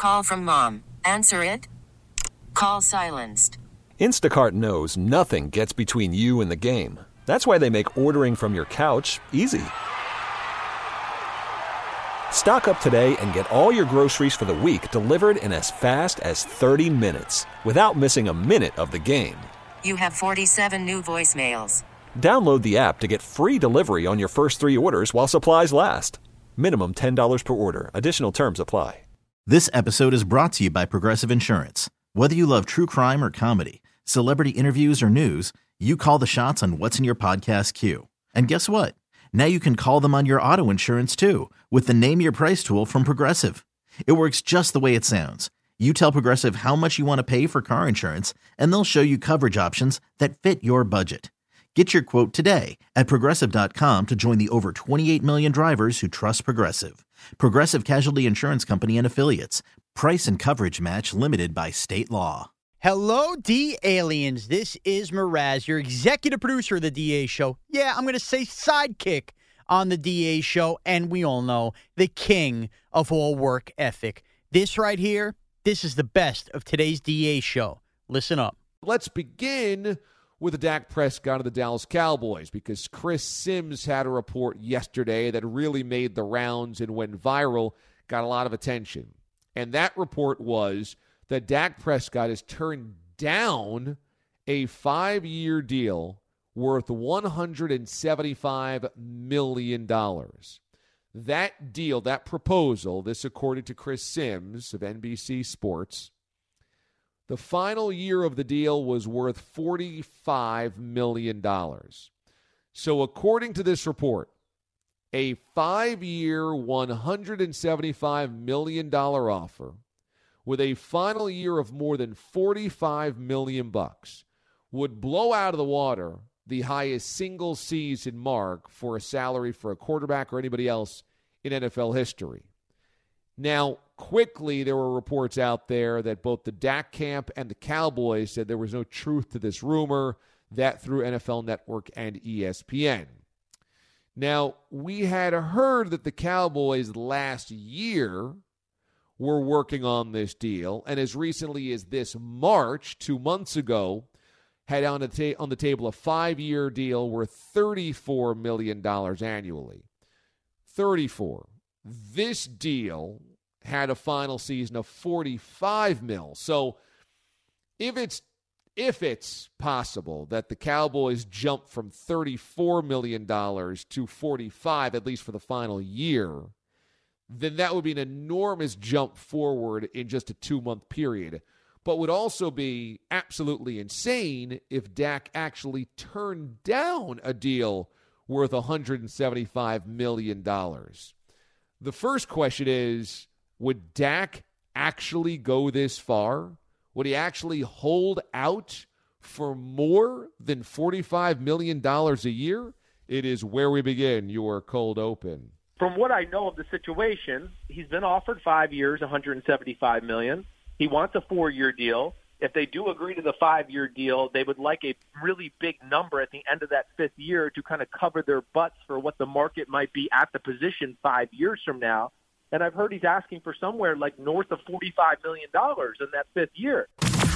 Call from mom. Answer it. Call silenced. Instacart knows nothing gets between you and the game. That's why they make ordering from your couch easy. Stock up today and get all your groceries for the week delivered in as fast as 30 minutes without missing a minute of the game. You have 47 new voicemails. Download the app to get free delivery on your first 3 orders while supplies last. Minimum $10 per order. Additional terms apply. This episode is brought to you by Progressive Insurance. Whether you love true crime or comedy, celebrity interviews or news, you call the shots on what's in your podcast queue. And guess what? Now you can call them on your auto insurance too with the Name Your Price tool from Progressive. It works just the way it sounds. You tell Progressive how much you want to pay for car insurance, and they'll show you coverage options that fit your budget. Get your quote today at Progressive.com to join the over 28 million drivers who trust Progressive. Progressive Casualty Insurance Company and Affiliates. Price and coverage match limited by state law. Hello, D-Aliens. This is Mraz, your executive producer of the DA Show. Yeah, I'm going to say sidekick on the DA Show, and we all know the king of all work ethic. This right here, this is the best of today's DA Show. Listen up. Let's begin with the Dak Prescott of the Dallas Cowboys, because Chris Sims had a report yesterday that really made the rounds and went viral, got a lot of attention. And that report was that Dak Prescott has turned down a 5-year deal worth $175 million. That deal, that proposal, this according to Chris Sims of NBC Sports, the final year of the deal was worth $45 million. So according to this report, a 5-year, $175 million offer with a final year of more than $45 million would blow out of the water the highest single season mark for a salary for a quarterback or anybody else in NFL history. Now, quickly, there were reports out there that both the Dak camp and the Cowboys said there was no truth to this rumor, that through NFL Network and ESPN. Now, we had heard that the Cowboys last year were working on this deal, and as recently as this March, 2 months ago, had on the table a 5-year deal worth $34 million annually. 34. This deal had a final season of $45 million. So if it's possible that the Cowboys jump from $34 million to $45, at least for the final year, then that would be an enormous jump forward in just a 2-month period. But would also be absolutely insane if Dak actually turned down a deal worth $175 million. The first question is, would Dak actually go this far? Would he actually hold out for more than $45 million a year? It is where we begin your cold open. From what I know of the situation, he's been offered 5 years, $175 million. He wants a 4-year deal. If they do agree to the 5-year deal, they would like a really big number at the end of that 5th year to kind of cover their butts for what the market might be at the position 5 years from now. And I've heard he's asking for somewhere like north of $45 million in that 5th year.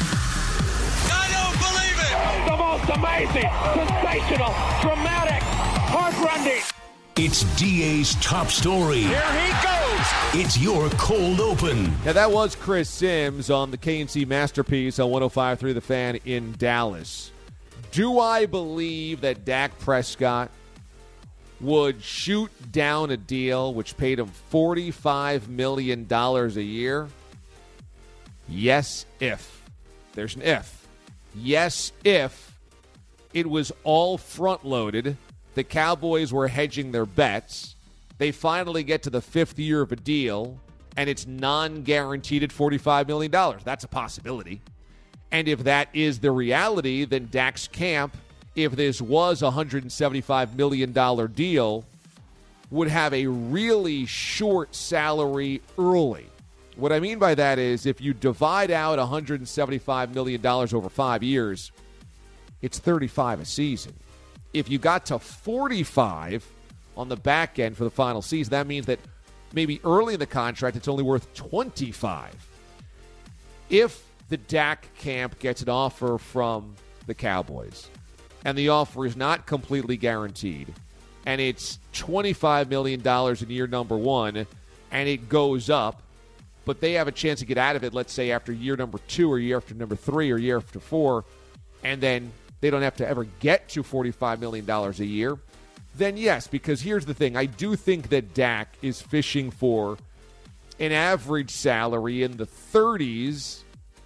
I don't believe it! The most amazing, sensational, dramatic, heart-rending. It's DA's top story. Here he goes. It's your cold open. Now, that was Chris Sims on the KNC Masterpiece on 105.3 The Fan in Dallas. Do I believe that Dak Prescott would shoot down a deal which paid him $45 million a year? Yes, if. There's an if. Yes, if it was all front-loaded. The Cowboys were hedging their bets. They finally get to the 5th year of a deal, and it's non-guaranteed at $45 million. That's a possibility. And if that is the reality, then Dak's camp, if this was a $175 million deal, would have a really short salary early. What I mean by that is if you divide out $175 million over 5 years, it's $35 a season. If you got to 45 on the back end for the final season, that means that maybe early in the contract it's only worth 25. if the Dak camp gets an offer from the Cowboys, and the offer is not completely guaranteed, and it's $25 million in year number one, and it goes up, but they have a chance to get out of it, let's say, after year number 2 or year after number 3 or year after 4, and then they don't have to ever get to $45 million a year, then yes, because here's the thing. I do think that Dak is fishing for an average salary in the 30s,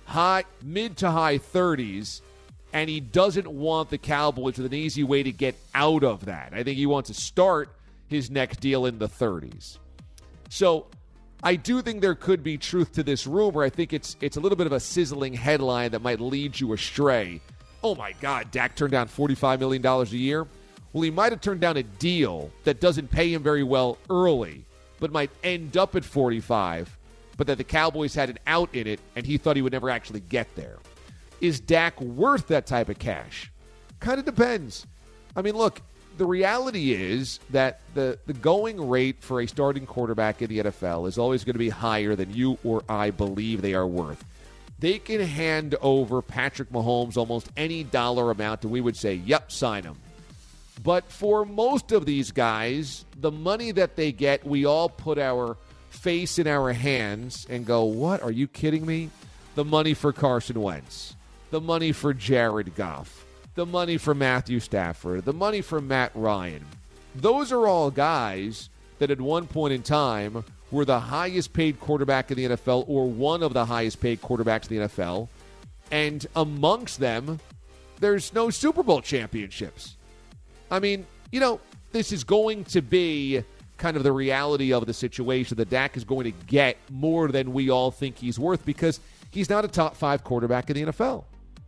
mid to high 30s, and he doesn't want the Cowboys with an easy way to get out of that. I think he wants to start his next deal in the 30s. So I do think there could be truth to this rumor. I think it's a little bit of a sizzling headline that might lead you astray. Oh, my God, Dak turned down $45 million a year? Well, he might have turned down a deal that doesn't pay him very well early, but might end up at 45, but that the Cowboys had an out in it, and he thought he would never actually get there. Is Dak worth that type of cash? Kind of depends. I mean, look, the reality is that the going rate for a starting quarterback in the NFL is always going to be higher than you or I believe they are worth. They can hand over Patrick Mahomes almost any dollar amount, and we would say, yep, sign him. But for most of these guys, the money that they get, we all put our face in our hands and go, what, are you kidding me? The money for Carson Wentz, the money for Jared Goff, the money for Matthew Stafford, the money for Matt Ryan. Those are all guys that at one point in time were the highest paid quarterback in the NFL or one of the highest paid quarterbacks in the NFL. And amongst them, there's no Super Bowl championships. I mean, this is going to be kind of the reality of the situation that Dak is going to get more than we all think he's worth because he's not a top 5 quarterback in the NFL.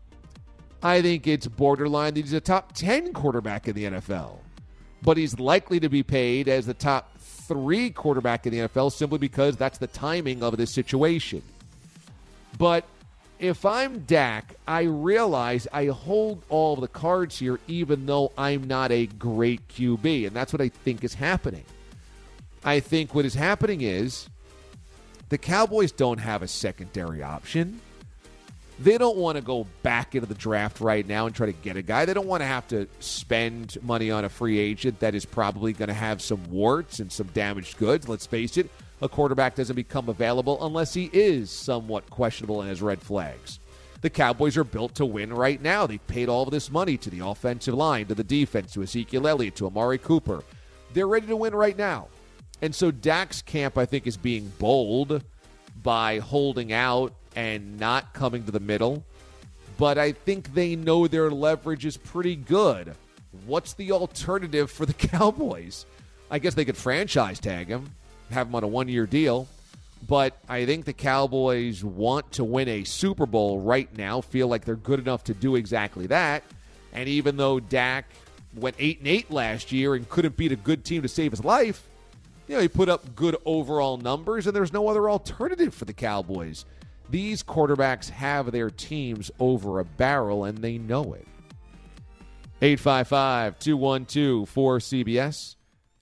I think it's borderline that he's a top 10 quarterback in the NFL. But he's likely to be paid as the top 3 quarterback in the NFL simply because that's the timing of this situation. But if I'm Dak, I realize I hold all the cards here even though I'm not a great QB, and that's what I think is happening. I think what is happening is the Cowboys don't have a secondary option. They don't want to go back into the draft right now and try to get a guy. They don't want to have to spend money on a free agent that is probably going to have some warts and some damaged goods. Let's face it, a quarterback doesn't become available unless he is somewhat questionable and has red flags. The Cowboys are built to win right now. They've paid all of this money to the offensive line, to the defense, to Ezekiel Elliott, to Amari Cooper. They're ready to win right now. And so Dak's camp, I think, is being bold by holding out and not coming to the middle. But I think they know their leverage is pretty good. What's the alternative for the Cowboys? I guess they could franchise tag him, have him on a 1-year deal. But I think the Cowboys want to win a Super Bowl right now, feel like they're good enough to do exactly that. And even though Dak went 8-8 last year and couldn't beat a good team to save his life, he put up good overall numbers, and there's no other alternative for the Cowboys. These quarterbacks have their teams over a barrel, and they know it. 855-212-4CBS,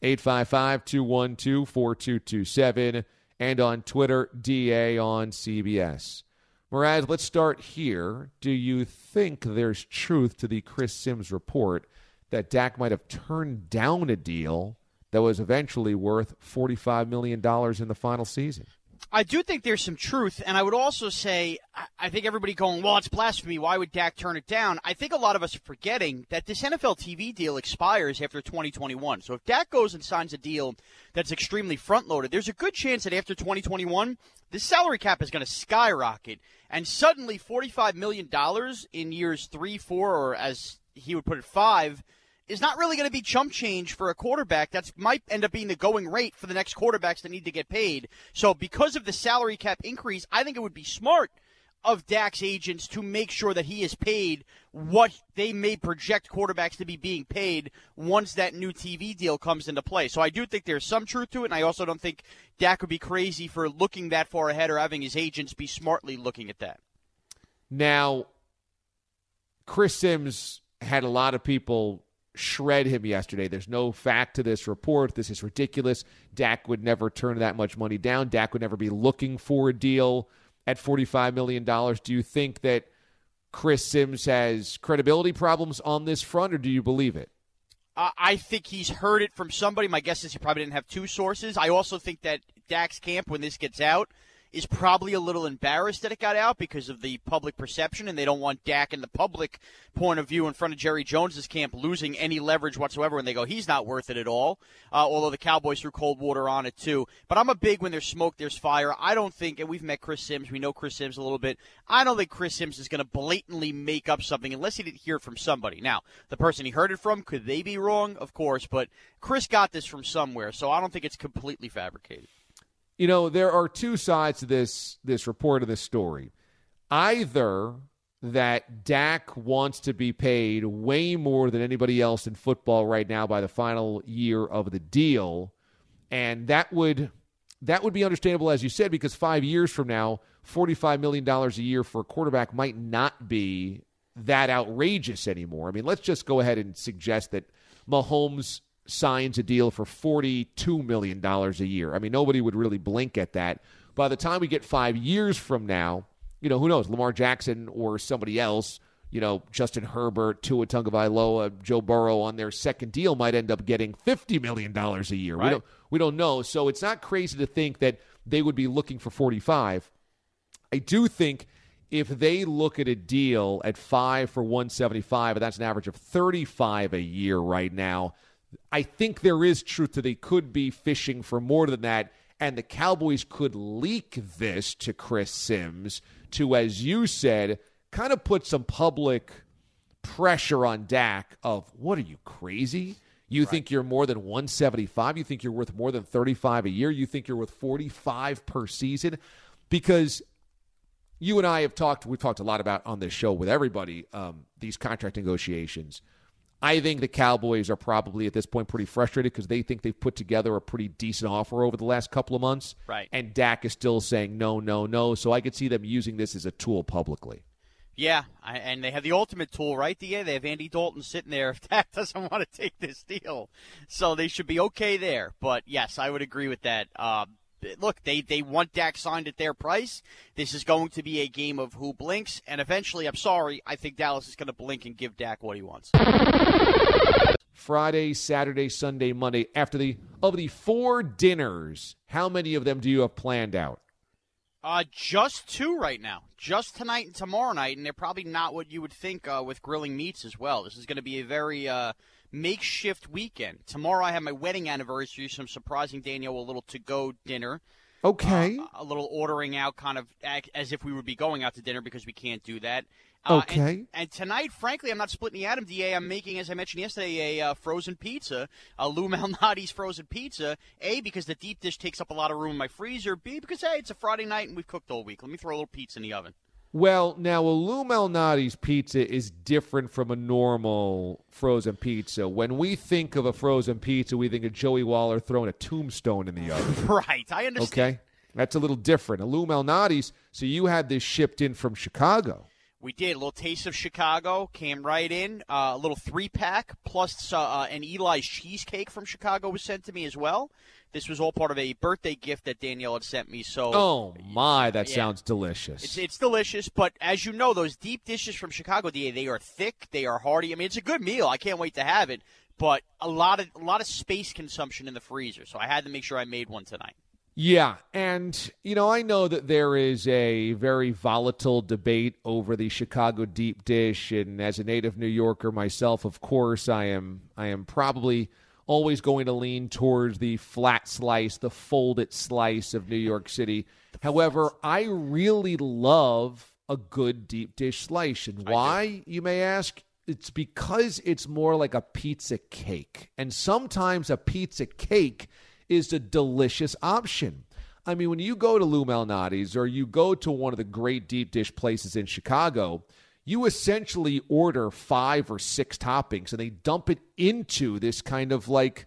855-212-4227, and on Twitter, DA on CBS. Mraz, let's start here. Do you think there's truth to the Chris Sims report that Dak might have turned down a deal that was eventually worth $45 million in the final season? I do think there's some truth, and I would also say, I think everybody going, well, it's blasphemy. Why would Dak turn it down? I think a lot of us are forgetting that this NFL TV deal expires after 2021. So if Dak goes and signs a deal that's extremely front-loaded, there's a good chance that after 2021, the salary cap is going to skyrocket. And suddenly $45 million in years 3, 4, or as he would put it, 5, is not really going to be chump change for a quarterback. That might end up being the going rate for the next quarterbacks that need to get paid. So because of the salary cap increase, I think it would be smart of Dak's agents to make sure that he is paid what they may project quarterbacks to be being paid once that new TV deal comes into play. So I do think there's some truth to it, and I also don't think Dak would be crazy for looking that far ahead or having his agents be smartly looking at that. Now, Chris Sims had a lot of people shred him yesterday. There's no fact to this report. This is ridiculous. Dak would never turn that much money down. Dak would never be looking for a deal at $45 million. Do you think that Chris Sims has credibility problems on this front, or do you believe it? I think he's heard it from somebody. My guess is he probably didn't have two sources. I also think that Dak's camp, when this gets out, is probably a little embarrassed that it got out because of the public perception, and they don't want Dak in the public point of view in front of Jerry Jones's camp losing any leverage whatsoever when they go, he's not worth it at all, although the Cowboys threw cold water on it too. But I'm a big when there's smoke, there's fire. I don't think, and we've met Chris Sims, we know Chris Sims a little bit, I don't think Chris Sims is going to blatantly make up something unless he didn't hear it from somebody. Now, the person he heard it from, could they be wrong? Of course, but Chris got this from somewhere, so I don't think it's completely fabricated. You know, there are two sides to this report of this story. Either that Dak wants to be paid way more than anybody else in football right now by the final year of the deal, and that would be understandable, as you said, because 5 years from now, $45 million a year for a quarterback might not be that outrageous anymore. I mean, let's just go ahead and suggest that Mahomes signs a deal for $42 million a year. I mean, nobody would really blink at that. By the time we get 5 years from now, you know, who knows, Lamar Jackson or somebody else, you know, Justin Herbert, Tua Tagovailoa, Joe Burrow on their second deal might end up getting $50 million a year. Right. We don't know. So it's not crazy to think that they would be looking for 45. I do think if they look at a deal at 5 for 175, and that's an average of 35 a year right now, I think there is truth to they could be fishing for more than that, and the Cowboys could leak this to Chris Sims to, as you said, kind of put some public pressure on Dak of, what are you, crazy? You think you're more than 175? You think you're worth more than 35 a year? You think you're worth 45 per season? Because you and I have we've talked a lot about on this show with everybody, these contract negotiations. I think the Cowboys are probably at this point pretty frustrated because they think they've put together a pretty decent offer over the last couple of months. Right. And Dak is still saying no, no, no. So I could see them using this as a tool publicly. Yeah, and they have the ultimate tool, right, DA? They have Andy Dalton sitting there if Dak doesn't want to take this deal. So they should be okay there. But, yes, I would agree with that. Look, they want Dak signed at their price. This is going to be a game of who blinks, and eventually, I'm sorry, I think Dallas is going to blink and give Dak what he wants. Friday, Saturday, Sunday, Monday. Of the 4 dinners, how many of them do you have planned out? Just 2 right now. Just tonight and tomorrow night, and they're probably not what you would think with grilling meats as well. This is going to be a very makeshift weekend. Tomorrow I have my wedding anniversary, so I'm surprising Danielle a little to-go dinner. Okay. A little ordering out kind of as if we would be going out to dinner because we can't do that. Okay. And tonight, frankly, I'm not splitting the atom, DA. I'm making, as I mentioned yesterday, a frozen pizza, a Lou Malnati's frozen pizza. A, because the deep dish takes up a lot of room in my freezer. B, because, hey, it's a Friday night and we've cooked all week. Let me throw a little pizza in the oven. Well, now, a Lou Malnati's pizza is different from a normal frozen pizza. When we think of a frozen pizza, we think of Joey Waller throwing a tombstone in the oven. Right, I understand. Okay? That's a little different. A Lou Malnati's, so you had this shipped in from Chicago. We did. A little taste of Chicago came right in. A little 3-pack plus an Eli's cheesecake from Chicago was sent to me as well. This was all part of a birthday gift that Danielle had sent me. So, oh, my, that sounds delicious. It's delicious, but as you know, those deep dishes from Chicago, they are thick, they are hearty. I mean, it's a good meal. I can't wait to have it, but a lot of space consumption in the freezer, so I had to make sure I made one tonight. Yeah, and, you know, I know that there is a very volatile debate over the Chicago deep dish, and as a native New Yorker myself, of course, I am probably always going to lean towards the flat slice, the folded slice of New York City. However, I really love a good deep dish slice. And why, you may ask? It's because it's more like a pizza cake. And sometimes a pizza cake is a delicious option. I mean, when you go to Lou Malnati's or you go to one of the great deep dish places in Chicago, you essentially order 5 or 6 toppings, and they dump it into this kind of like,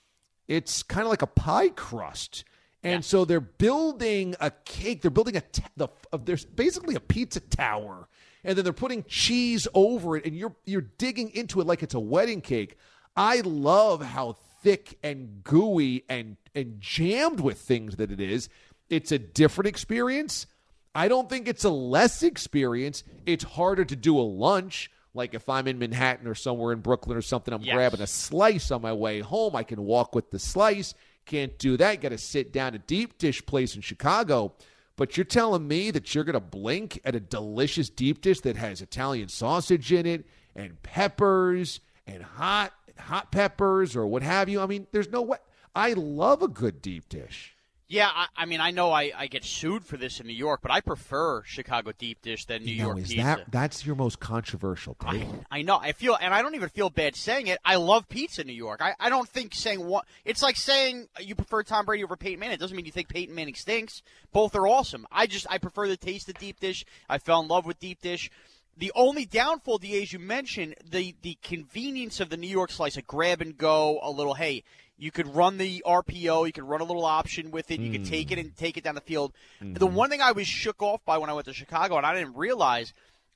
it's kind of like a pie crust. And so they're building a cake. They're building there's basically a pizza tower, and then they're putting cheese over it, and you're digging into it like it's a wedding cake. I love how thick and gooey and jammed with things that it is. It's a different experience. I don't think it's a less experience. It's harder to do a lunch. Like if I'm in Manhattan or somewhere in Brooklyn or something, I'm grabbing a slice on my way home. I can walk with the slice. Can't do that. You got to sit down at a deep dish place in Chicago. But you're telling me that you're going to blink at a delicious deep dish that has Italian sausage in it and peppers and hot peppers or what have you? I mean, there's no way. I love a good deep dish. Yeah, I mean, I know I get sued for this in New York, but I prefer Chicago deep dish than New York pizza. That's your most controversial take? I know. I feel, and I don't even feel bad saying it. I love pizza in New York. I don't think saying what it's like saying you prefer Tom Brady over Peyton Manning. It doesn't mean you think Peyton Manning stinks. Both are awesome. I prefer the taste of deep dish. I fell in love with deep dish. The only downfall, DA, as you mentioned, the convenience of the New York slice, a grab and go, a little, hey, you could run the RPO, you could run a little option with it, you could take it and take it down the field. The one thing I was shook off by when I went to Chicago, and I didn't realize,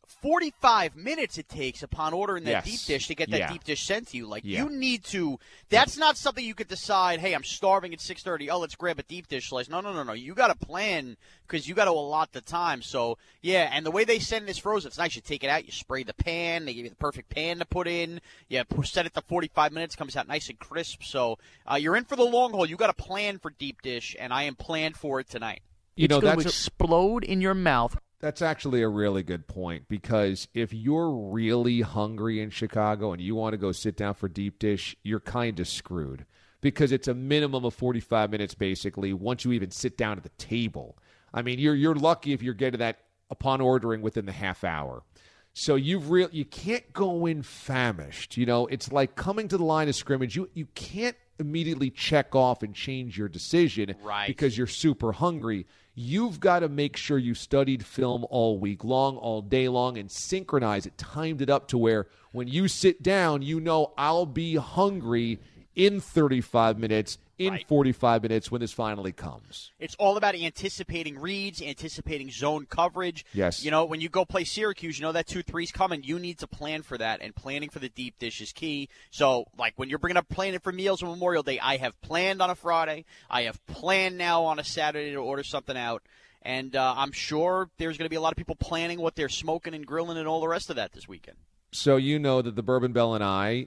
45 minutes it takes upon ordering that deep dish to get that deep dish sent to you. Like, you need to – that's not something you could decide, hey, I'm starving at 6:30. Oh, let's grab a deep dish slice. No. You got to plan because you got to allot the time. So, yeah, and the way they send this frozen, it's nice. You take it out, you spray the pan. They give you the perfect pan to put in. You set it to 45 minutes. Comes out nice and crisp. So, you're in for the long haul. You got to plan for deep dish, and I am planned for it tonight. It's going to explode in your mouth. That's actually a really good point because if you're really hungry in Chicago and you want to go sit down for deep dish, you're kind of screwed because it's a minimum of 45 minutes basically once you even sit down at the table. I mean, you're lucky if you're getting that upon ordering within the half hour. So you can't go in famished. It's like coming to the line of scrimmage. You can't immediately check off and change your decision because you're super hungry. You've got to make sure you studied film all week long, all day long, and synchronize it, timed it up to where when you sit down, I'll be hungry in 35 minutes, in 45 minutes when this finally comes. It's all about anticipating reads, anticipating zone coverage. Yes. When you go play Syracuse, that 2-3's coming. You need to plan for that, and planning for the deep dish is key. So, like, when you're bringing up planning for meals on Memorial Day, I have planned on a Friday. I have planned now on a Saturday to order something out. And I'm sure there's going to be a lot of people planning what they're smoking and grilling and all the rest of that this weekend. So that the Bourbon Bell and I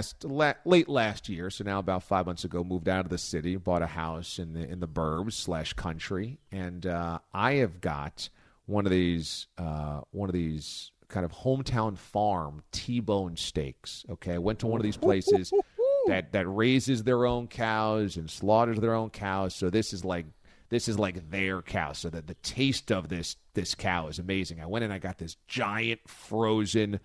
late last year, so now about 5 months ago, moved out of the city, bought a house in the burbs / country, and I have got one of these kind of hometown farm T-bone steaks. Okay, I went to one of these places that raises their own cows and slaughters their own cows. So this is like their cow. So that the taste of this cow is amazing. I went and I got this giant frozen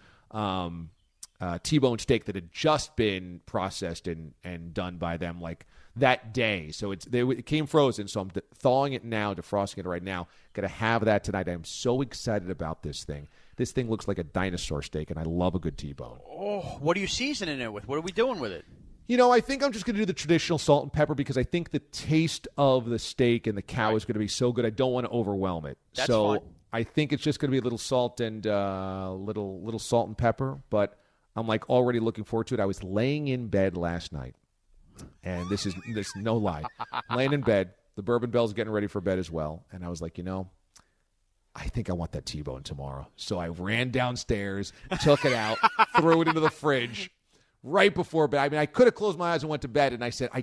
T-bone steak that had just been processed and done by them like that day. So it came frozen, so I'm thawing it now, defrosting it right now. Going to have that tonight. I'm so excited about this thing. This thing looks like a dinosaur steak, and I love a good T-bone. Oh, what are you seasoning it with? What are we doing with it? I think I'm just going to do the traditional salt and pepper because I think the taste of the steak and the cow is going to be so good. I don't want to overwhelm it. That's fine. I think it's just going to be a little salt and little salt and pepper, but I'm like already looking forward to it. I was laying in bed last night, and this is no lie. Laying in bed, the Bourbon Bell's getting ready for bed as well, and I was like, I think I want that T-bone tomorrow. So I ran downstairs, took it out, threw it into the fridge right before bed. I mean, I could have closed my eyes and went to bed, and I said, I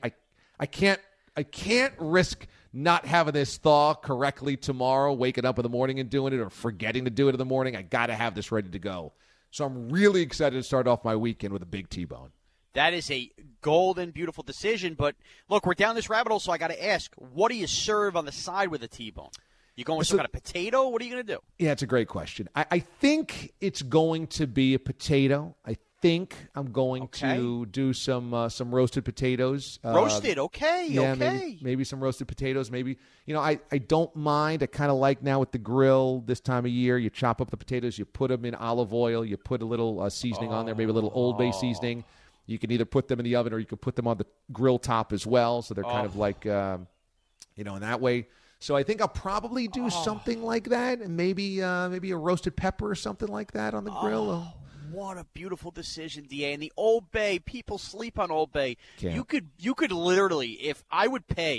can't risk not having this thaw correctly tomorrow, waking up in the morning and doing it, or forgetting to do it in the morning. I got to have this ready to go. So I'm really excited to start off my weekend with a big T-bone. That is a golden, beautiful decision. But, look, we're down this rabbit hole, so I got to ask, what do you serve on the side with a T-bone? You going with some kind of potato? What are you going to do? Yeah, it's a great question. I think it's going to be a potato. I think I'm going to do some roasted potatoes. Roasted, okay. Maybe some roasted potatoes. Maybe, I don't mind. I kind of like now with the grill this time of year, you chop up the potatoes, you put them in olive oil, you put a little seasoning on there, maybe a little Old Bay seasoning. You can either put them in the oven or you can put them on the grill top as well. So they're kind of like, in that way. So I think I'll probably do something like that, and maybe a roasted pepper or something like that on the grill. What a beautiful decision, DA. And the Old Bay, people sleep on Old Bay. You could literally, if I would pay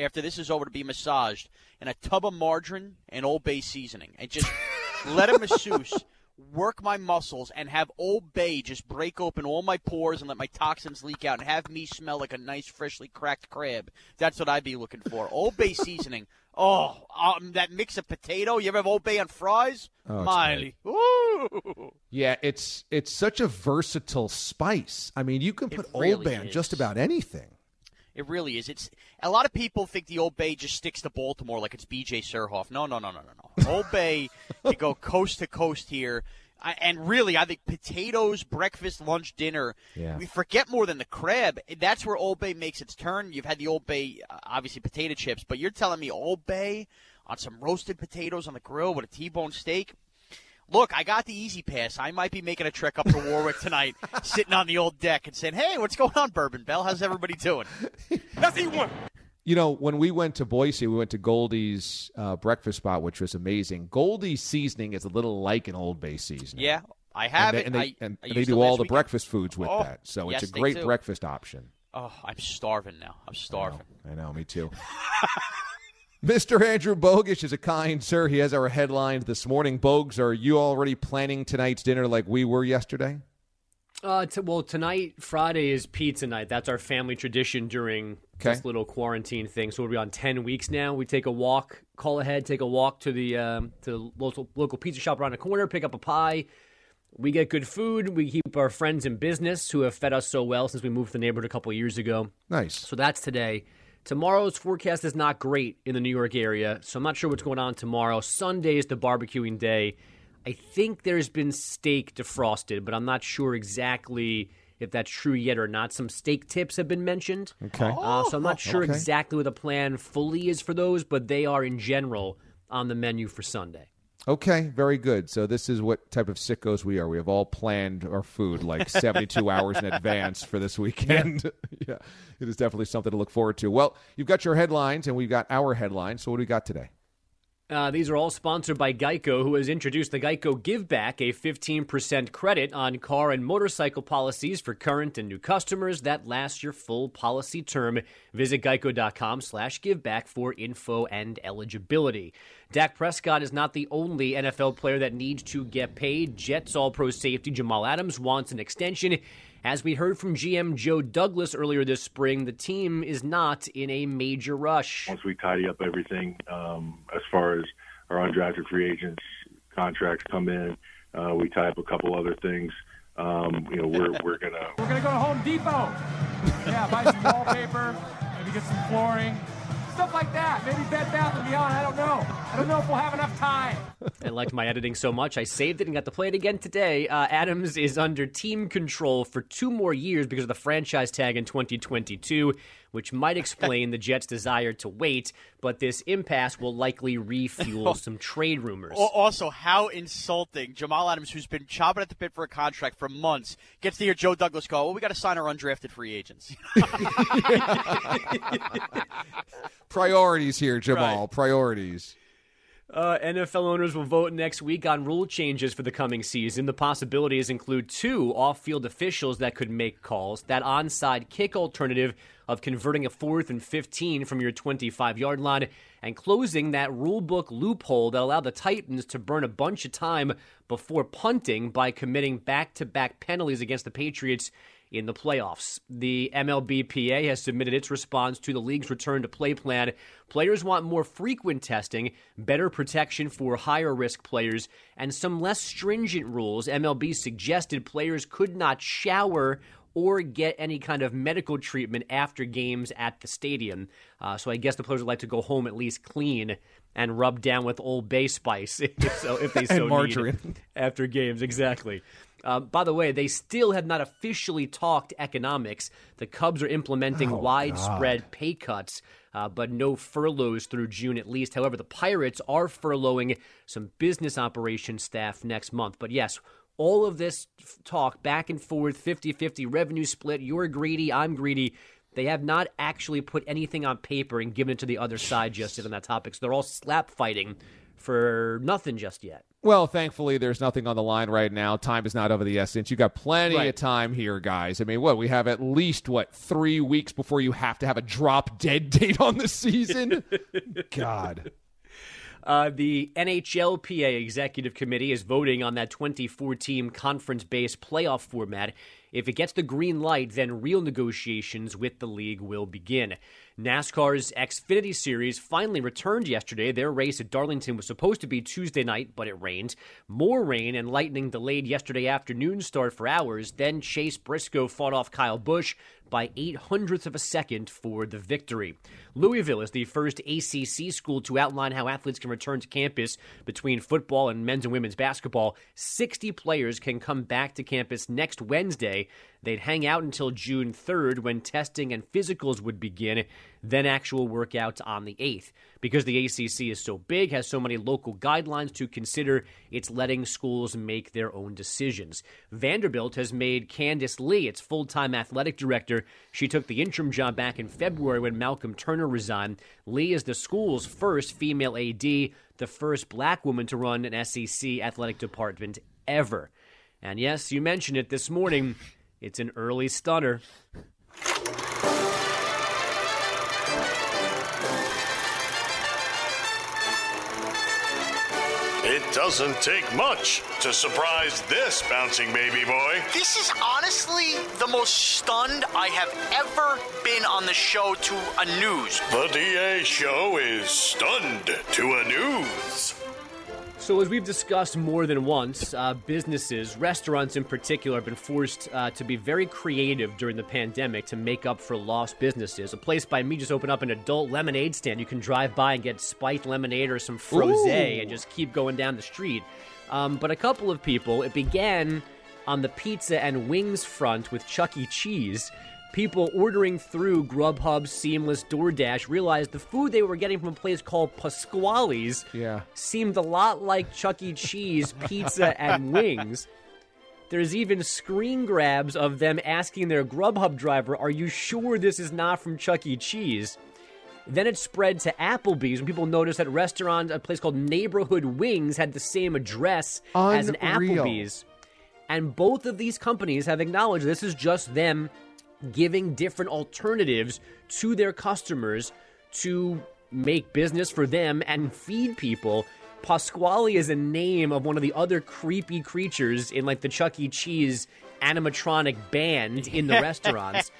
after this is over to be massaged in a tub of margarine and Old Bay seasoning, and just let a masseuse work my muscles and have Old Bay just break open all my pores and let my toxins leak out and have me smell like a nice, freshly cracked crab. That's what I'd be looking for. Old Bay seasoning. That mix of potato. You ever have Old Bay on fries? Miley. Ooh. Yeah, it's such a versatile spice. I mean, you can put Old Bay on just about anything. It really is. It's a lot of people think the Old Bay just sticks to Baltimore like it's B.J. Surhoff. No. Old Bay can go coast to coast here. And really, I think potatoes, breakfast, lunch, dinner, we forget more than the crab. That's where Old Bay makes its turn. You've had the Old Bay, obviously, potato chips, but you're telling me Old Bay on some roasted potatoes on the grill with a T-bone steak? Look, I got the easy pass. I might be making a trek up to Warwick tonight, sitting on the old deck and saying, hey, what's going on, Bourbon Bell? How's everybody doing? Let's eat one. You know, when we went to Boise, we went to Goldie's breakfast spot, which was amazing. Goldie's seasoning is a little like an Old Bay seasoning. Yeah, I have and it. They do all the breakfast foods with that. So yes, it's a great breakfast option. Oh, I'm starving now. I'm starving. I know, me too. Mr. Andrew Bogusch is a kind sir. He has our headlines this morning. Bogues, are you already planning tonight's dinner like we were yesterday? Well, tonight, Friday, is pizza night. That's our family tradition during this little quarantine thing. So we'll be on 10 weeks now. We take a walk, call ahead, take a walk to the local pizza shop around the corner, pick up a pie. We get good food. We keep our friends in business who have fed us so well since we moved to the neighborhood a couple of years ago. Nice. So that's today. Tomorrow's forecast is not great in the New York area, so I'm not sure what's going on tomorrow. Sunday is the barbecuing day. I think there's been steak defrosted, but I'm not sure exactly if that's true yet or not. Some steak tips have been mentioned. Okay. So I'm not sure exactly what the plan fully is for those, but they are in general on the menu for Sunday. Okay, very good. So this is what type of sickos we are. We have all planned our food like 72 hours in advance for this weekend. Yeah, it is definitely something to look forward to. Well, you've got your headlines, and we've got our headlines. So what do we got today? These are all sponsored by Geico, who has introduced the Geico Give Back, a 15% credit on car and motorcycle policies for current and new customers that lasts your full policy term. Visit geico.com/giveback for info and eligibility. Dak Prescott is not the only NFL player that needs to get paid. Jets All-Pro safety Jamal Adams wants an extension. As we heard from GM Joe Douglas earlier this spring, the team is not in a major rush. Once we tidy up everything, as far as our undrafted free agents contracts come in, we tie up a couple other things. We're gonna go to Home Depot. Yeah, buy some wallpaper, maybe get some flooring, stuff like that. Maybe Bed Bath & Beyond. I don't know if we'll have enough time. I liked my editing so much, I saved it and got to play it again today. Adams is under team control for 2 more years because of the franchise tag in 2022, which might explain the Jets' desire to wait, but this impasse will likely refuel some trade rumors. Also, how insulting. Jamal Adams, who's been chopping at the bit for a contract for months, gets to hear Joe Douglas go, well, we got to sign our undrafted free agents. Priorities here, Jamal. Right. Priorities. NFL owners will vote next week on rule changes for the coming season. The possibilities include 2 off-field officials that could make calls, that onside kick alternative of converting a 4th and 15 from your 25-yard line, and closing that rulebook loophole that allowed the Titans to burn a bunch of time before punting by committing back-to-back penalties against the Patriots in the playoffs. The MLBPA has submitted its response to the league's return-to-play plan. Players want more frequent testing, better protection for higher-risk players, and some less stringent rules. MLB suggested players could not shower or get any kind of medical treatment after games at the stadium. So I guess the players would like to go home at least clean and rub down with Old Bay spice if they so margarine need after games. Exactly. By the way, they still have not officially talked economics. The Cubs are implementing widespread pay cuts, but no furloughs through June at least. However, the Pirates are furloughing some business operations staff next month. But yes, all of this talk back and forth, 50-50 revenue split, you're greedy, I'm greedy. They have not actually put anything on paper and given it to the other side just yet on that topic. So they're all slap fighting for nothing just yet. Well, thankfully, there's nothing on the line right now. Time is not of the essence. You got plenty of time here, guys. I mean, we have at least, 3 weeks before you have to have a drop-dead date on the season? God. The NHLPA Executive Committee is voting on that 24-team conference-based playoff format. If it gets the green light, then real negotiations with the league will begin. NASCAR's Xfinity Series finally returned yesterday. Their race at Darlington was supposed to be Tuesday night, but it rained. More rain and lightning delayed yesterday afternoon start for hours. Then Chase Briscoe fought off Kyle Busch by 0.08 of a second for the victory. Louisville is the first ACC school to outline how athletes can return to campus between football and men's and women's basketball. 60 players can come back to campus next Wednesday. They'd hang out until June 3rd when testing and physicals would begin, then actual workouts on the 8th. Because the ACC is so big, has so many local guidelines to consider, it's letting schools make their own decisions. Vanderbilt has made Candice Lee its full-time athletic director. She took the interim job back in February when Malcolm Turner resigned. Lee is the school's first female AD, the first black woman to run an SEC athletic department ever. And yes, you mentioned it this morning. It's an early stunner. It doesn't take much to surprise this bouncing baby boy. This is honestly the most stunned I have ever been on the show to a news. The DA show is stunned to a news. So as we've discussed more than once, businesses, restaurants in particular, have been forced to be very creative during the pandemic to make up for lost businesses. A place by me just opened up an adult lemonade stand. You can drive by and get spiked lemonade or some frosé and just keep going down the street. But a couple of people, it began on the pizza and wings front with Chuck E. Cheese. People ordering through Grubhub, Seamless, DoorDash realized the food they were getting from a place called Pasquale's seemed a lot like Chuck E. Cheese pizza and wings. There's even screen grabs of them asking their Grubhub driver, "Are you sure this is not from Chuck E. Cheese?" Then it spread to Applebee's when people noticed that a place called Neighborhood Wings had the same address as an Applebee's. And both of these companies have acknowledged this is just them giving different alternatives to their customers to make business for them and feed people. Pasquale is a name of one of the other creepy creatures in like the Chuck E. Cheese animatronic band in the restaurants.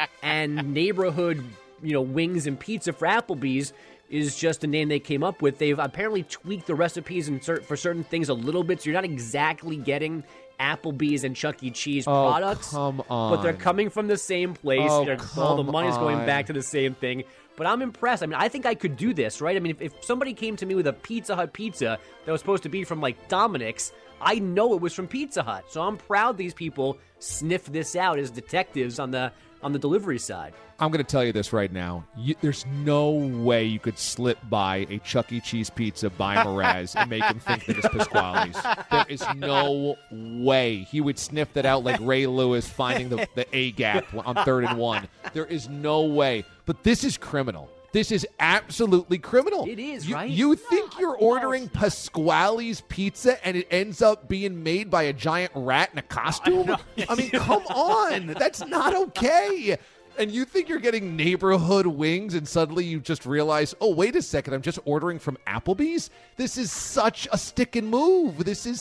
And Neighborhood, wings and pizza for Applebee's is just a name they came up with. They've apparently tweaked the recipes for certain things a little bit, so you're not exactly getting Applebee's and Chuck E. Cheese products. Come on. But they're coming from the same place. All the money's going back to the same thing. But I'm impressed. I mean, I think I could do this, right? I mean, if somebody came to me with a Pizza Hut pizza that was supposed to be from, like, Dominic's, I know it was from Pizza Hut. So I'm proud these people sniffed this out as detectives on the delivery side. I'm going to tell you this right now. There's no way you could slip by a Chuck E. Cheese pizza by Mraz and make him think that it's Pasquale's. There is no way. He would sniff that out like Ray Lewis finding the A-gap on 3rd and 1. There is no way. But this is criminal. This is absolutely criminal. It is, right? You think you're ordering Pasquale's pizza and it ends up being made by a giant rat in a costume? I mean, come on. That's not okay. And you think you're getting Neighborhood Wings and suddenly you just realize, oh, wait a second, I'm just ordering from Applebee's? This is such a stick and move. This is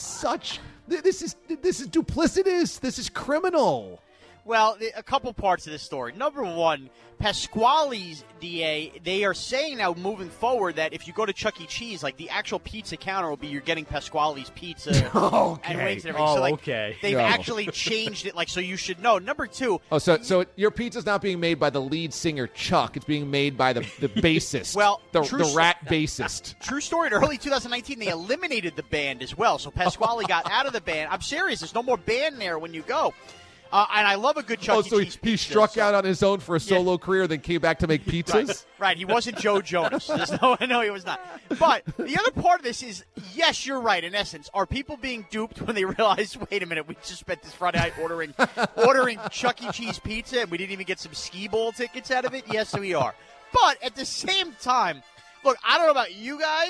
duplicitous. This is criminal. Well, a couple parts of this story. Number one, Pasquale's, DA, they are saying now moving forward that if you go to Chuck E. Cheese, like the actual pizza counter will be you're getting Pasquale's pizza and wings and everything. So they've actually changed it, so you should know. Number two. Oh, so your pizza's not being made by the lead singer Chuck. It's being made by the bassist. Well, the rat bassist. True story. In early 2019, they eliminated the band as well. So Pasquale got out of the band. I'm serious. There's no more band there when you go. And I love a good Chuck E. Cheese pizza. He struck out on his own for a solo career, then came back to make pizzas? Right. He wasn't Joe Jonas. No, he was not. But the other part of this is, yes, you're right. In essence, are people being duped when they realize, wait a minute, we just spent this Friday night ordering Chuck E. Cheese pizza, and we didn't even get some skee ball tickets out of it? Yes, we are. But at the same time, look, I don't know about you guys,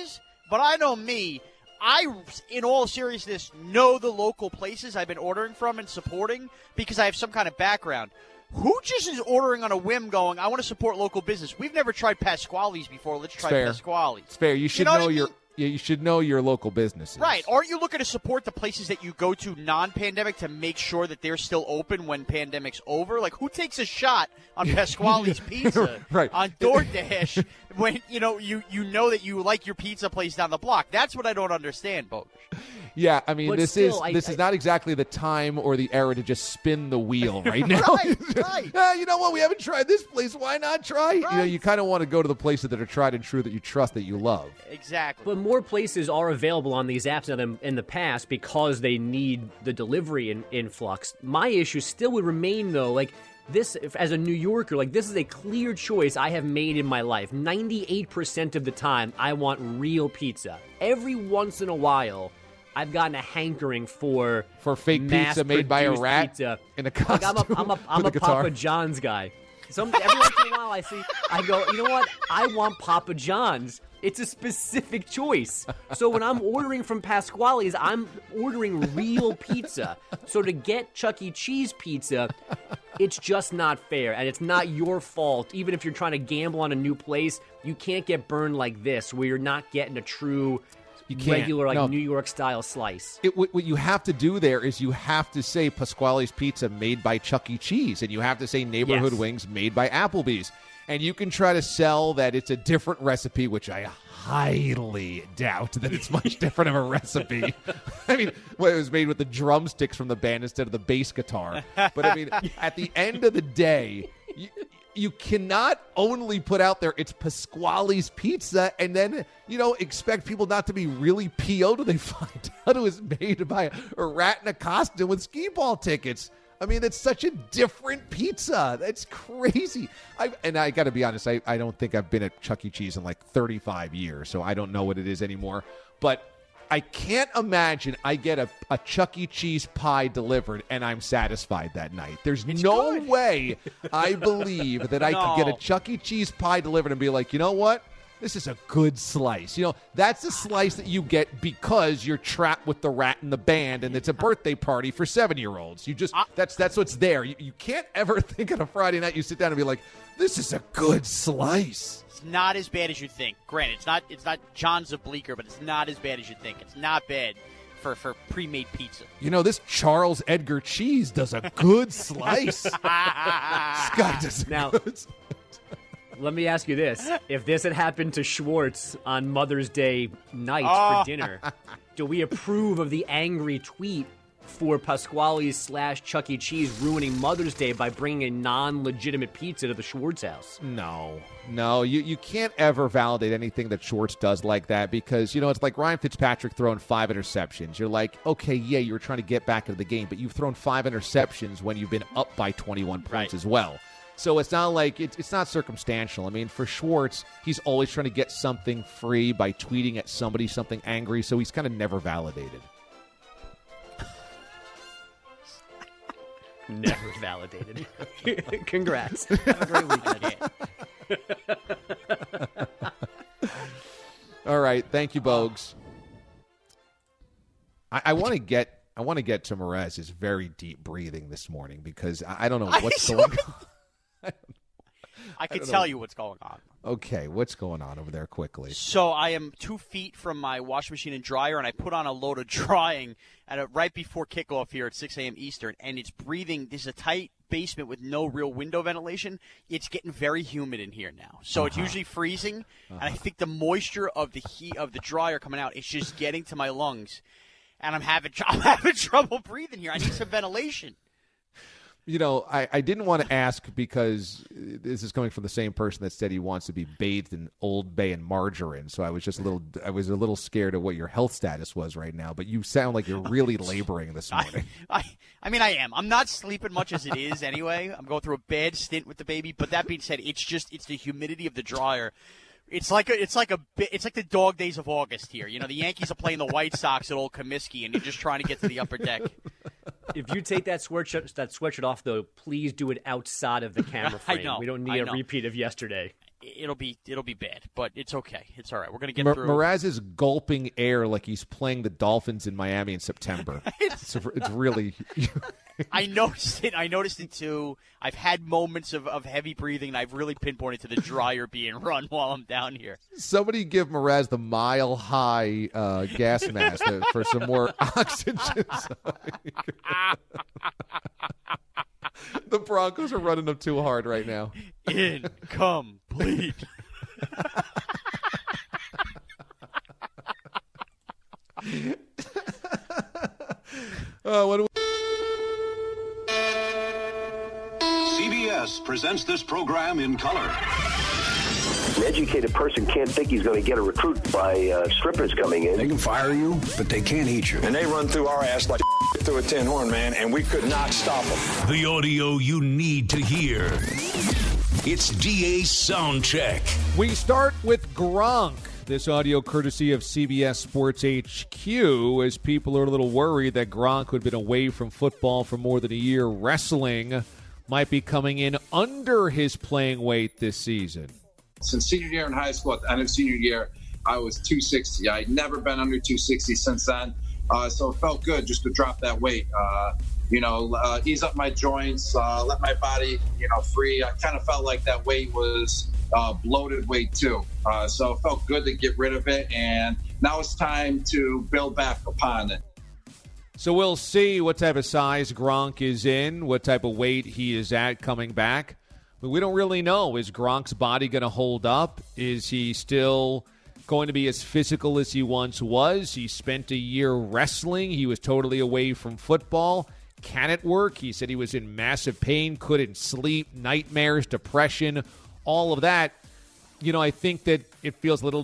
But I know me. I, in all seriousness, know the local places I've been ordering from and supporting because I have some kind of background. Who just is ordering on a whim going, I want to support local business? We've never tried Pasquale's before. Let's try Pasquale's. It's fair. You should know your you should know your local businesses. Right. Aren't you looking to support the places that you go to non-pandemic to make sure that they're still open when pandemic's over? Like, who takes a shot on Pasquale's Pizza right. on DoorDash when, you know that you like your pizza place down the block? That's what I don't understand, Bogusch. Yeah, I mean, But this still, is not exactly the time or the era to just spin the wheel right now. Right. You know what? We haven't tried this place. Why not try? Right. You know, you kind of want to go to the places that are tried and true, that you trust, that you love. Exactly. But more places are available on these apps than in the past because they need the delivery influx. My issue still would remain, though, like this, as a New Yorker, like this is a clear choice I have made in my life. 98% of the time, I want real pizza. Every once in a while, I've gotten a hankering for fake pizza made by a rat pizza. in a costume. Like I'm a guitar. Papa John's guy. Every once in a while I go, you know what? I want Papa John's. It's a specific choice. So when I'm ordering from Pasquale's, I'm ordering real pizza. So to get Chuck E. Cheese pizza, it's just not fair. And it's not your fault. Even if you're trying to gamble on a new place, you can't get burned like this, where you're not getting a true regular, New York-style slice. What you have to do there is you have to say Pasquale's Pizza made by Chuck E. Cheese, and you have to say Neighborhood Wings made by Applebee's. And you can try to sell that it's a different recipe, which I highly doubt that it's much different of a recipe. I mean, it was made with the drumsticks from the band instead of the bass guitar. But, I mean, at the end of the day, you cannot only put out there it's Pasquale's Pizza and then, expect people not to be really PO'd when they find out it was made by a rat in a costume with skee ball tickets. I mean, that's such a different pizza. That's crazy. I got to be honest, I don't think I've been at Chuck E. Cheese in like 35 years, so I don't know what it is anymore. But I can't imagine I get a Chuck E. Cheese pie delivered and I'm satisfied that night. There's no way I believe that I could get a Chuck E. Cheese pie delivered and be like, you know what? This is a good slice. That's a slice that you get because you're trapped with the rat in the band and it's a birthday party for 7-year-olds. That's what's there. You can't ever think on a Friday night you sit down and be like, this is a good slice. It's not as bad as you think. Granted, it's not John's of Bleecker, but it's not as bad as you think. It's not bad for pre-made pizza. This Charles Edgar cheese does a good slice. This guy does a good slice. Let me ask you this. If this had happened to Schwartz on Mother's Day night for dinner, do we approve of the angry tweet for Pasquale's / Chuck E. Cheese ruining Mother's Day by bringing a non-legitimate pizza to the Schwartz house? No, you can't ever validate anything that Schwartz does like that because, it's like Ryan Fitzpatrick throwing 5 interceptions. You're like, okay, yeah, you were trying to get back into the game, but you've thrown 5 interceptions when you've been up by 21 points as well. So it's not like it's not circumstantial. I mean, for Schwartz, he's always trying to get something free by tweeting at somebody something angry, so he's kind of never validated. Never validated. Congrats. Have a great weekend. All right, thank you, Bogues. I want to get to Merez's very deep breathing this morning because I don't know what's going on. I can tell you what's going on. Okay, what's going on over there quickly? So I am 2 feet from my washing machine and dryer, and I put on a load of drying right before kickoff here at 6 a.m. Eastern, and it's breathing. This is a tight basement with no real window ventilation. It's getting very humid in here now. So it's usually freezing, and I think the moisture of the heat of the dryer coming out is just getting to my lungs, and I'm having trouble breathing here. I need some ventilation. I didn't want to ask because this is coming from the same person that said he wants to be bathed in Old Bay and margarine. So I was just a little scared of what your health status was right now. But you sound like you're really laboring this morning. I mean, I am. I'm not sleeping much as it is anyway. I'm going through a bad stint with the baby. But that being said, it's the humidity of the dryer. It's like the dog days of August here. The Yankees are playing the White Sox at Old Comiskey, and you're just trying to get to the upper deck. If you take that sweatshirt off, though, please do it outside of the camera frame. I know, we don't need a repeat of yesterday. it'll be bad, but it's okay. It's all right. We're going to get through. Mraz is gulping air like he's playing the Dolphins in Miami in September. It's really... I noticed it too. I've had moments of heavy breathing, and I've really pinpointed to the dryer being run while I'm down here. Somebody give Mraz the Mile High gas mask for some more oxygen. The Broncos are running them too hard right now. Incomplete. What do CBS presents this program in color. An educated person can't think he's going to get a recruit by strippers coming in. They can fire you, but they can't eat you. And they run through our ass like through a tin horn, man, and we could not stop them. The audio you need to hear. It's DA Soundcheck. We start with Gronk. This audio courtesy of CBS Sports HQ, as people are a little worried that Gronk, who had been away from football for more than a year wrestling, might be coming in under his playing weight this season. Since senior year in high school, at the end of senior year, I was 260. I'd never been under 260 since then, so it felt good just to drop that weight. Ease up my joints, let my body, free. I kind of felt like that weight was bloated weight too. So it felt good to get rid of it, and now it's time to build back upon it. So we'll see what type of size Gronk is in, what type of weight he is at coming back. But we don't really know. Is Gronk's body going to hold up? Is he still going to be as physical as he once was? He spent a year wrestling. He was totally away from football. Can it work? He said he was in massive pain, couldn't sleep, nightmares, depression, all of that. I think that it feels a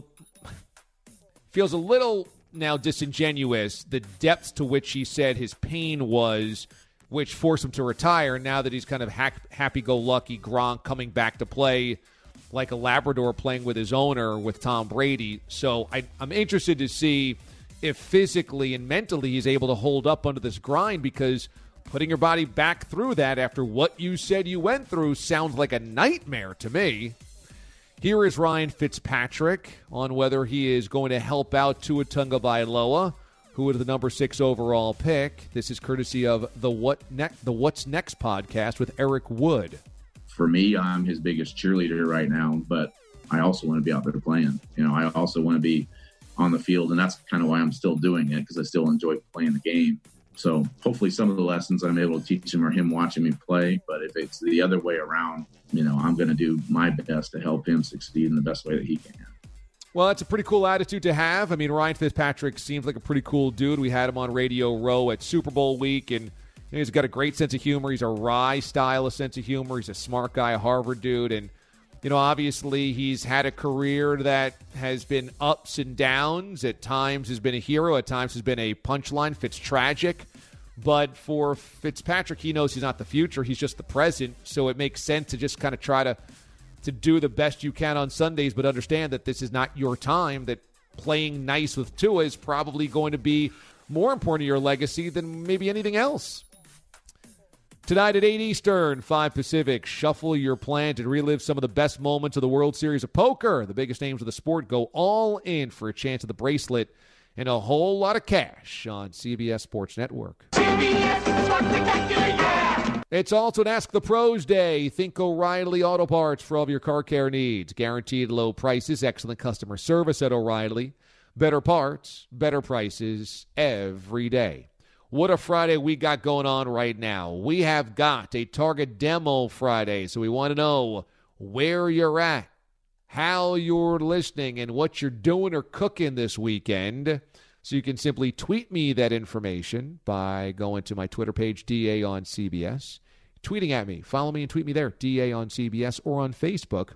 little now disingenuous, the depths to which he said his pain was, which forced him to retire, now that he's kind of happy-go-lucky Gronk coming back to play like a Labrador playing with his owner with Tom Brady. So I'm interested to see if physically and mentally he's able to hold up under this grind, because putting your body back through that after what you said you went through sounds like a nightmare to me. Here is Ryan Fitzpatrick on whether he is going to help out Tua Tagovailoa, who is the number 6 overall pick. This is courtesy of the What's Next podcast with Eric Wood. For me, I'm his biggest cheerleader right now, but I also want to be out there playing. I also want to be on the field, and that's kind of why I'm still doing it, because I still enjoy playing the game. So hopefully some of the lessons I'm able to teach him are him watching me play. But if it's the other way around, I'm going to do my best to help him succeed in the best way that he can. Well, that's a pretty cool attitude to have. I mean, Ryan Fitzpatrick seems like a pretty cool dude. We had him on Radio Row at Super Bowl week, and he's got a great sense of humor. He's a wry style of sense of humor. He's a smart guy, a Harvard dude. And, obviously he's had a career that has been ups and downs. At times has been a hero. At times has been a punchline. Fitztragic. But for Fitzpatrick, he knows he's not the future. He's just the present. So it makes sense to just kind of try to do the best you can on Sundays, but understand that this is not your time, that playing nice with Tua is probably going to be more important to your legacy than maybe anything else. Tonight at 8 Eastern, 5 Pacific, shuffle your plan to relive some of the best moments of the World Series of Poker. The biggest names of the sport go all in for a chance at the bracelet and a whole lot of cash on CBS Sports Network. CBS Spectacular, yeah! It's also an Ask the Pros Day. Think O'Reilly Auto Parts for all of your car care needs. Guaranteed low prices, excellent customer service at O'Reilly. Better parts, better prices every day. What a Friday we got going on right now. We have got a Target Demo Friday, so we want to know where you're at, how you're listening, and what you're doing or cooking this weekend. So you can simply tweet me that information by going to my Twitter page, DA on CBS, tweeting at me. Follow me and tweet me there, DA on CBS, or on Facebook,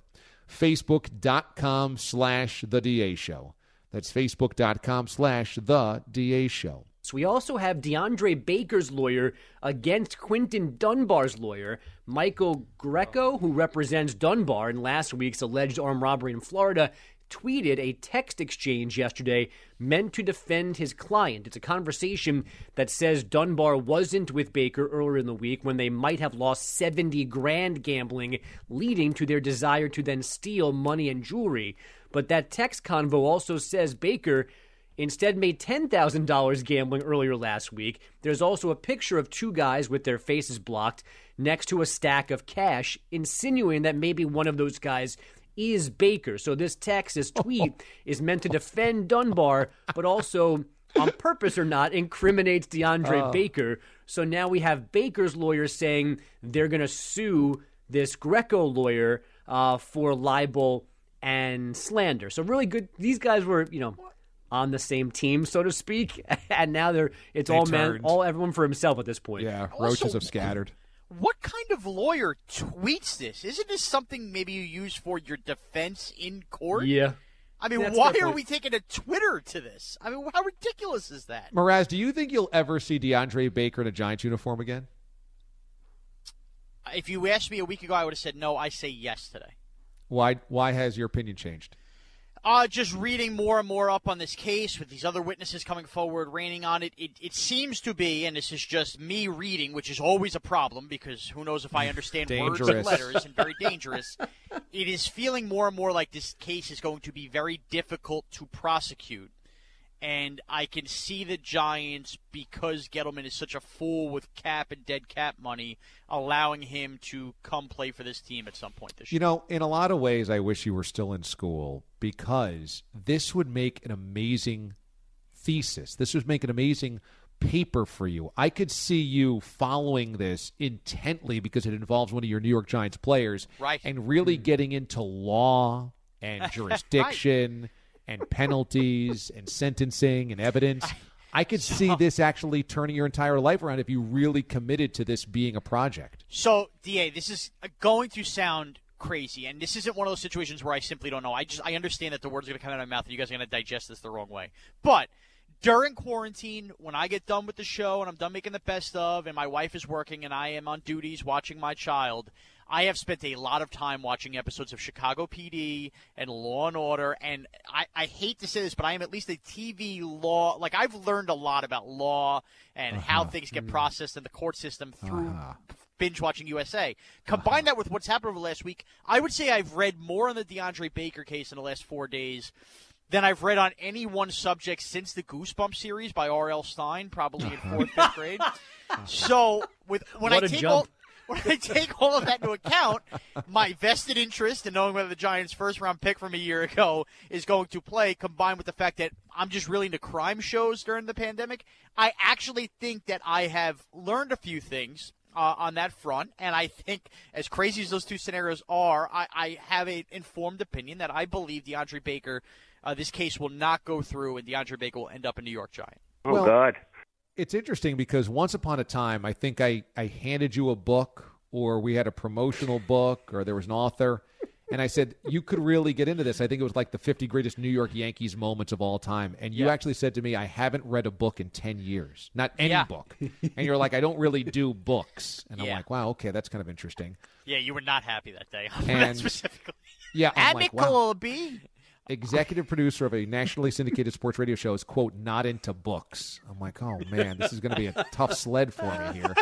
facebook.com/The DA Show. That's facebook.com/The DA Show. So we also have DeAndre Baker's lawyer against Quinton Dunbar's lawyer, Michael Greco, who represents Dunbar in last week's alleged armed robbery in Florida, tweeted a text exchange yesterday meant to defend his client. It's a conversation that says Dunbar wasn't with Baker earlier in the week when they might have lost $70,000 gambling, leading to their desire to then steal money and jewelry. But that text convo also says Baker instead made $10,000 gambling earlier last week. There's also a picture of two guys with their faces blocked next to a stack of cash, insinuating that maybe one of those guys is Baker. So this text, this tweet, is meant to defend Dunbar, but also, on purpose or not, incriminates DeAndre Baker. So now we have Baker's lawyers saying they're going to sue this Greco lawyer for libel and slander. So really good. These guys were, on the same team, so to speak, and now it's all everyone for himself at this point. Yeah, roaches have scattered. What kind of lawyer tweets this? Isn't this something maybe you use for your defense in court? Yeah. I mean, why are we taking a Twitter to this? I mean, how ridiculous is that? Mraz, do you think you'll ever see DeAndre Baker in a Giants uniform again? If you asked me a week ago, I would have said no. I say yes today. Why has your opinion changed? Just reading more and more up on this case with these other witnesses coming forward, raining on it. It seems to be, and this is just me reading, which is always a problem because who knows if I understand words and letters, and very dangerous. It is feeling more and more like this case is going to be very difficult to prosecute. And I can see the Giants, because Gettleman is such a fool with cap and dead cap money, allowing him to come play for this team at some point this year. In a lot of ways, I wish you were still in school because this would make an amazing thesis. This would make an amazing paper for you. I could see you following this intently because it involves one of your New York Giants players, right, and really getting into law and jurisdiction right, and penalties and sentencing and evidence. I could see this actually turning your entire life around if you really committed to this being a project. So, DA, this is going to sound crazy, and this isn't one of those situations where I simply don't know. I understand that the words are going to come out of my mouth and you guys are going to digest this the wrong way. But during quarantine, when I get done with the show and I'm done making the best of and my wife is working and I am on duties watching my child, I have spent a lot of time watching episodes of Chicago PD and Law & Order, and I hate to say this, but I am at least a TV law. Like, I've learned a lot about law and how things get processed in the court system through binge-watching USA. Combine that with what's happened over the last week, I would say I've read more on the DeAndre Baker case in the last 4 days than I've read on any one subject since the Goosebumps series by R.L. Stein, probably in 4th, 5th grade. So, when I take all of that into account, my vested interest in knowing whether the Giants' first-round pick from a year ago is going to play, combined with the fact that I'm just really into crime shows during the pandemic, I actually think that I have learned a few things on that front, and I think, as crazy as those two scenarios are, I have an informed opinion that I believe DeAndre Baker, this case will not go through, and DeAndre Baker will end up a New York Giant. Oh, God. It's interesting because once upon a time, I think I handed you a book, or we had a promotional book, or there was an author, and I said, you could really get into this. I think it was like the 50 greatest New York Yankees moments of all time. And you actually said to me, I haven't read a book in 10 years. Not any book. And you're like, I don't really do books. And I'm like, wow, okay, that's kind of interesting. Yeah, you were not happy that day on that specifically. Yeah, I'm like, wow. B. Executive producer of a nationally syndicated sports radio show is, quote, not into books. I'm like, oh, man, this is going to be a tough sled for me here.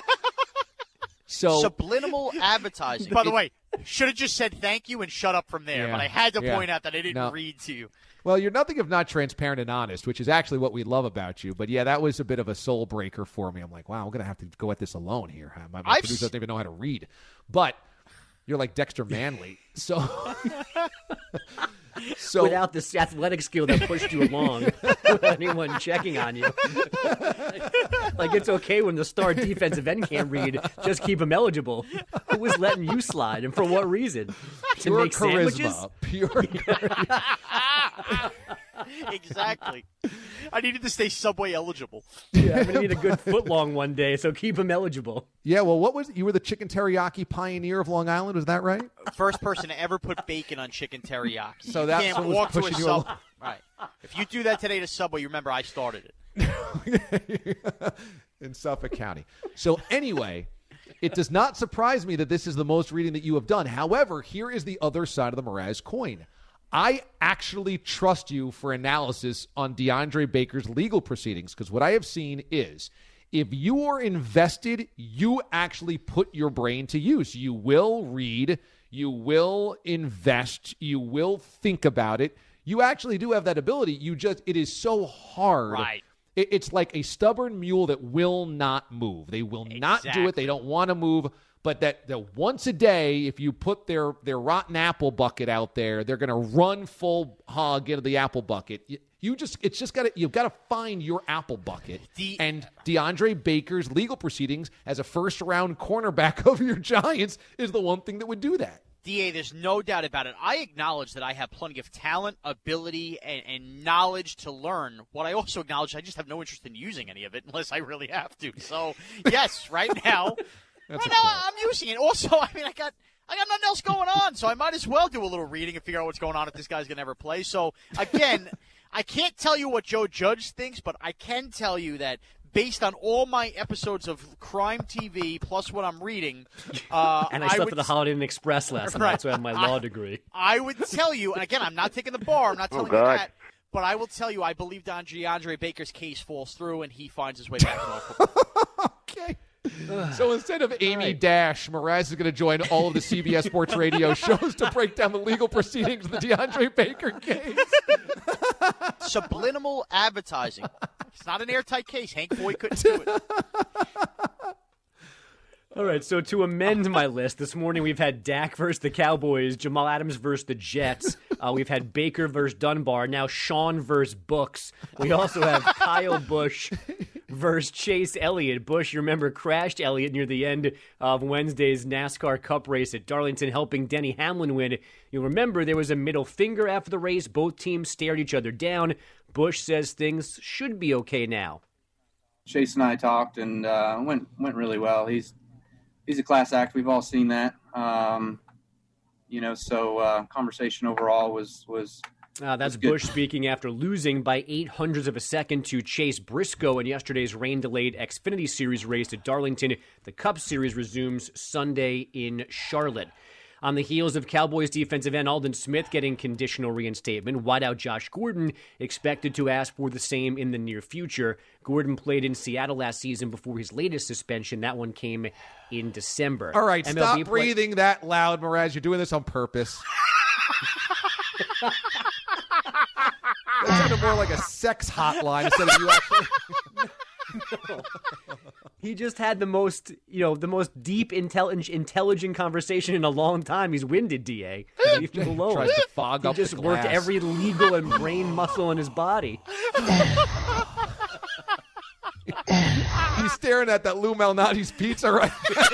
So subliminal advertising. By the way, should have just said thank you and shut up from there. But I had to point out that I didn't read to you. Well, you're nothing if not transparent and honest, which is actually what we love about you. But, yeah, that was a bit of a soul breaker for me. I'm like, wow, I'm going to have to go at this alone here. My producer doesn't even know how to read. But you're like Dexter Manley. So without this athletic skill that pushed you along, without anyone checking on you. Like, it's okay when the star defensive end can't read. Just keep him eligible. Who was letting you slide, and for what reason? Pure to make charisma. Sandwiches? Pure charisma. Exactly. I needed to stay Subway eligible. Yeah, I'm going to need a good footlong one day, so keep him eligible. Yeah, well, what was it? You were the chicken teriyaki pioneer of Long Island, was that right? First person to ever put bacon on chicken teriyaki. So that's you can't what walk was to a pushing you Subway. along. Right. If you do that today to Subway, you remember I started it. In Suffolk County. So anyway, it does not surprise me that this is the most reading that you have done. However, here is the other side of the Mraz coin. I actually trust you for analysis on DeAndre Baker's legal proceedings, because what I have seen is if you are invested, you actually put your brain to use. You will read, you will invest, you will think about it. You actually do have that ability. It is so hard. Right. It's like a stubborn mule that will not move. They will not do it. They don't want to move. But that once a day, if you put their rotten apple bucket out there, they're going to run full hog into the apple bucket. You've got to find your apple bucket. And DeAndre Baker's legal proceedings as a first-round cornerback of your Giants is the one thing that would do that. DA, there's no doubt about it. I acknowledge that I have plenty of talent, ability, and knowledge to learn. What I also acknowledge, I just have no interest in using any of it unless I really have to. So, yes, right now I'm using it. Also, I got nothing else going on, so I might as well do a little reading and figure out what's going on if this guy's going to ever play. So, again, I can't tell you what Joe Judge thinks, but I can tell you that based on all my episodes of Crime TV plus what I'm reading. And I slept at the Holiday Inn Express last night, so I have my law degree. I would tell you, and again, I'm not taking the bar. I'm not telling you that. But I will tell you, I believe DeAndre Baker's case falls through, and he finds his way back to football. Okay. So instead of Amy Dash, Mraz is going to join all of the CBS Sports Radio shows to break down the legal proceedings of the DeAndre Baker case. Subliminal advertising. It's not an airtight case. Hank Boyd couldn't do it. All right, so to amend my list, this morning we've had Dak versus the Cowboys, Jamal Adams versus the Jets. We've had Baker versus Dunbar, now Sean versus Books. We also have Kyle Busch versus Chase Elliott. Busch, you remember, crashed Elliott near the end of Wednesday's NASCAR Cup race at Darlington, helping Denny Hamlin win. You'll remember there was a middle finger after the race. Both teams stared each other down. Busch says things should be okay now. Chase and I talked, and went really well. He's a class act. We've all seen that. Conversation overall was that's Busch speaking after losing by 0.08 of a second to Chase Briscoe in yesterday's rain-delayed Xfinity Series race at Darlington. The Cup Series resumes Sunday in Charlotte. On the heels of Cowboys defensive end Aldon Smith getting conditional reinstatement, wideout Josh Gordon expected to ask for the same in the near future. Gordon played in Seattle last season before his latest suspension. That one came in December. All right, stop breathing that loud, Mraz. You're doing this on purpose. That sounded more like a sex hotline instead of you actually... No. He just had the most deep, intelligent conversation in a long time. He's winded, DA. Leave him alone. Tries to fog up He just the worked glass. every legal and brain muscle in his body. He's staring at that Lou Malnati's pizza right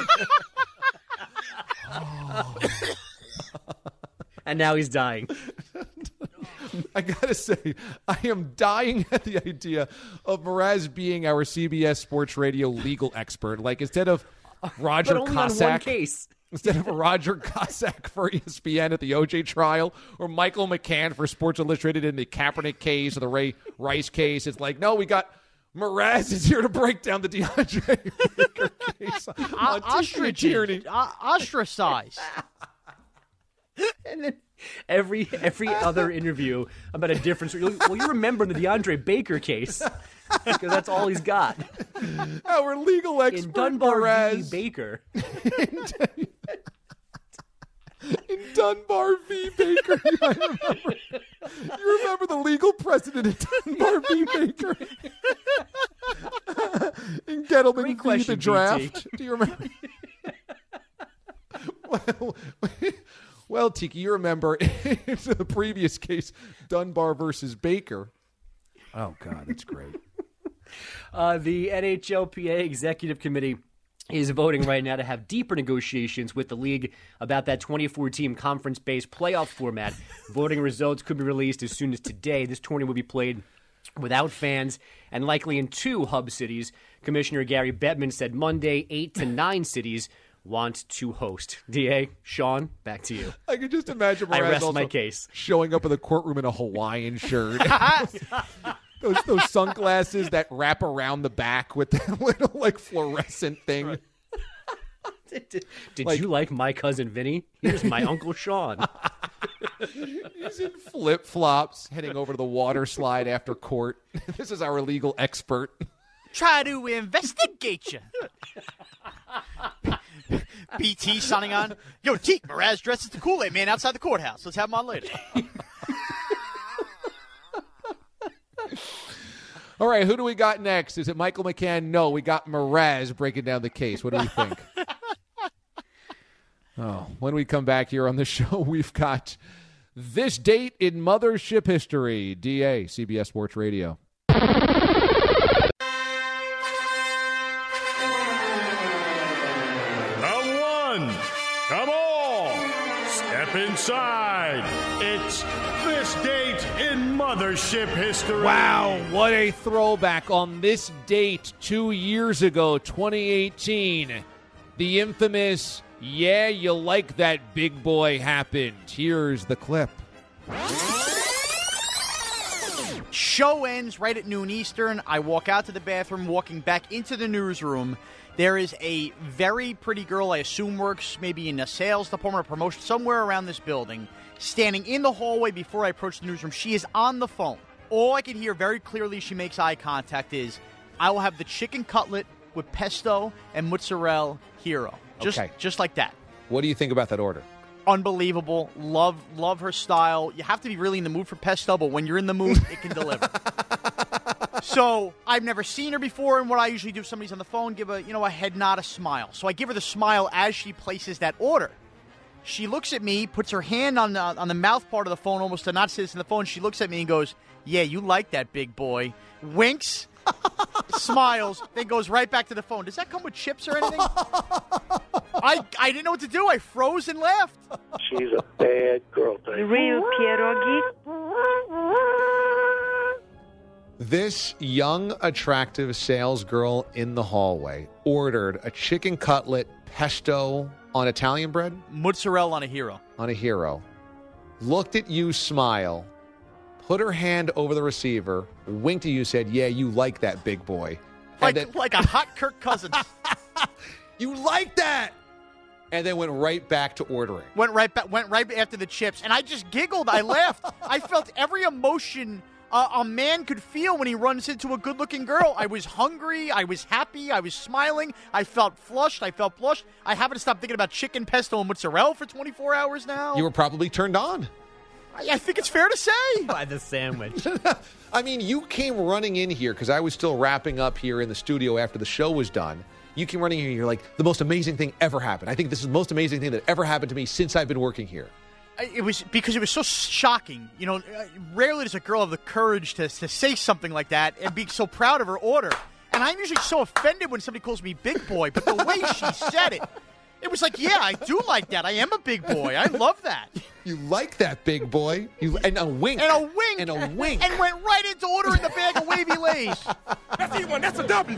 now. And now he's dying. I gotta say, I am dying at the idea of Mraz being our CBS Sports Radio legal expert. Like, instead of Roger but only Cossack, on one case. Instead of Roger Cossack for ESPN at the OJ trial, or Michael McCann for Sports Illustrated in the Kaepernick case or the Ray Rice case, it's like, no, we got Mraz is here to break down the DeAndre Baker case. Ostracized. And then every other interview about a different story. Well, you remember the DeAndre Baker case because that's all he's got. Our legal expert in Dunbar Mraz. v. Baker. In Dunbar v. Baker, you remember the legal precedent in Dunbar v. Baker? In Gettleman v. the draft. Do you remember? Well, Tiki, you remember the previous case, Dunbar versus Baker. Oh, God, that's great. The NHLPA Executive Committee is voting right now to have deeper negotiations with the league about that 24-team conference-based playoff format. Voting results could be released as soon as today. This tournament will be played without fans and likely in 2 hub cities. Commissioner Gary Bettman said Monday 8 to 9 cities want to host. DA, Sean, back to you. I could just imagine Mraz I rest also my case. showing up in the courtroom in a Hawaiian shirt. those sunglasses that wrap around the back with that little like fluorescent thing. Right. Did you like my cousin Vinny? Here's my Uncle Sean. He's in flip-flops heading over to the water slide after court. This is our legal expert. Try to investigate you. BT signing on. Yo, T, Mraz dressed as the Kool-Aid man outside the courthouse. Let's have him on later. All right, who do we got next? Is it Michael McCann? No, we got Mraz breaking down the case. What do we think? When we come back here on the show, we've got this date in mothership history. DA, CBS Sports Radio. Come on, step inside. It's this date in mothership history. Wow, what a throwback on this date 2 years ago, 2018. The infamous, yeah, you like that big boy happened. Here's the clip. Show ends right at noon Eastern. I walk out to the bathroom, walking back into the newsroom. There is a very pretty girl, I assume works maybe in a sales department or promotion, somewhere around this building, standing in the hallway before I approach the newsroom. She is on the phone. All I can hear very clearly, she makes eye contact, is, I will have the chicken cutlet with pesto and mozzarella hero. Just like that. What do you think about that order? Unbelievable. Love her style. You have to be really in the mood for pesto, but when you're in the mood, it can deliver. So I've never seen her before, and what I usually do if somebody's on the phone, give a head nod, a smile. So I give her the smile as she places that order. She looks at me, puts her hand on the mouth part of the phone, almost to not say this in the phone. She looks at me and goes, yeah, you like that big boy. Winks, smiles, then goes right back to the phone. Does that come with chips or anything? I didn't know what to do. I froze and laughed. She's a bad girl. Real pierogi. This young, attractive sales girl in the hallway ordered a chicken cutlet, pesto on Italian bread? Mozzarella on a hero. On a hero. Looked at you, smile, put her hand over the receiver, winked at you, said, yeah, you like that big boy. Like a hot Kirk Cousins. You like that! And then went right back to ordering. Went right after the chips. And I just giggled. I laughed. I felt every emotion a man could feel when he runs into a good-looking girl. I was hungry. I was happy. I was smiling. I felt flushed. I felt blushed. I haven't stopped thinking about chicken, pesto, and mozzarella for 24 hours now. You were probably turned on. I think it's fair to say. By the sandwich. I mean, you came running in here because I was still wrapping up here in the studio after the show was done. You came running in here, you're like, the most amazing thing ever happened. I think this is the most amazing thing that ever happened to me since I've been working here. It was because it was so shocking. You know, rarely does a girl have the courage to say something like that and be so proud of her order. And I'm usually so offended when somebody calls me big boy, but the way she said it, it was like, yeah, I do like that. I am a big boy. I love that. You like that, big boy? And a wink. And a wink. And a wink. And went right into ordering the bag of Wavy Lays. That's E1. That's a W.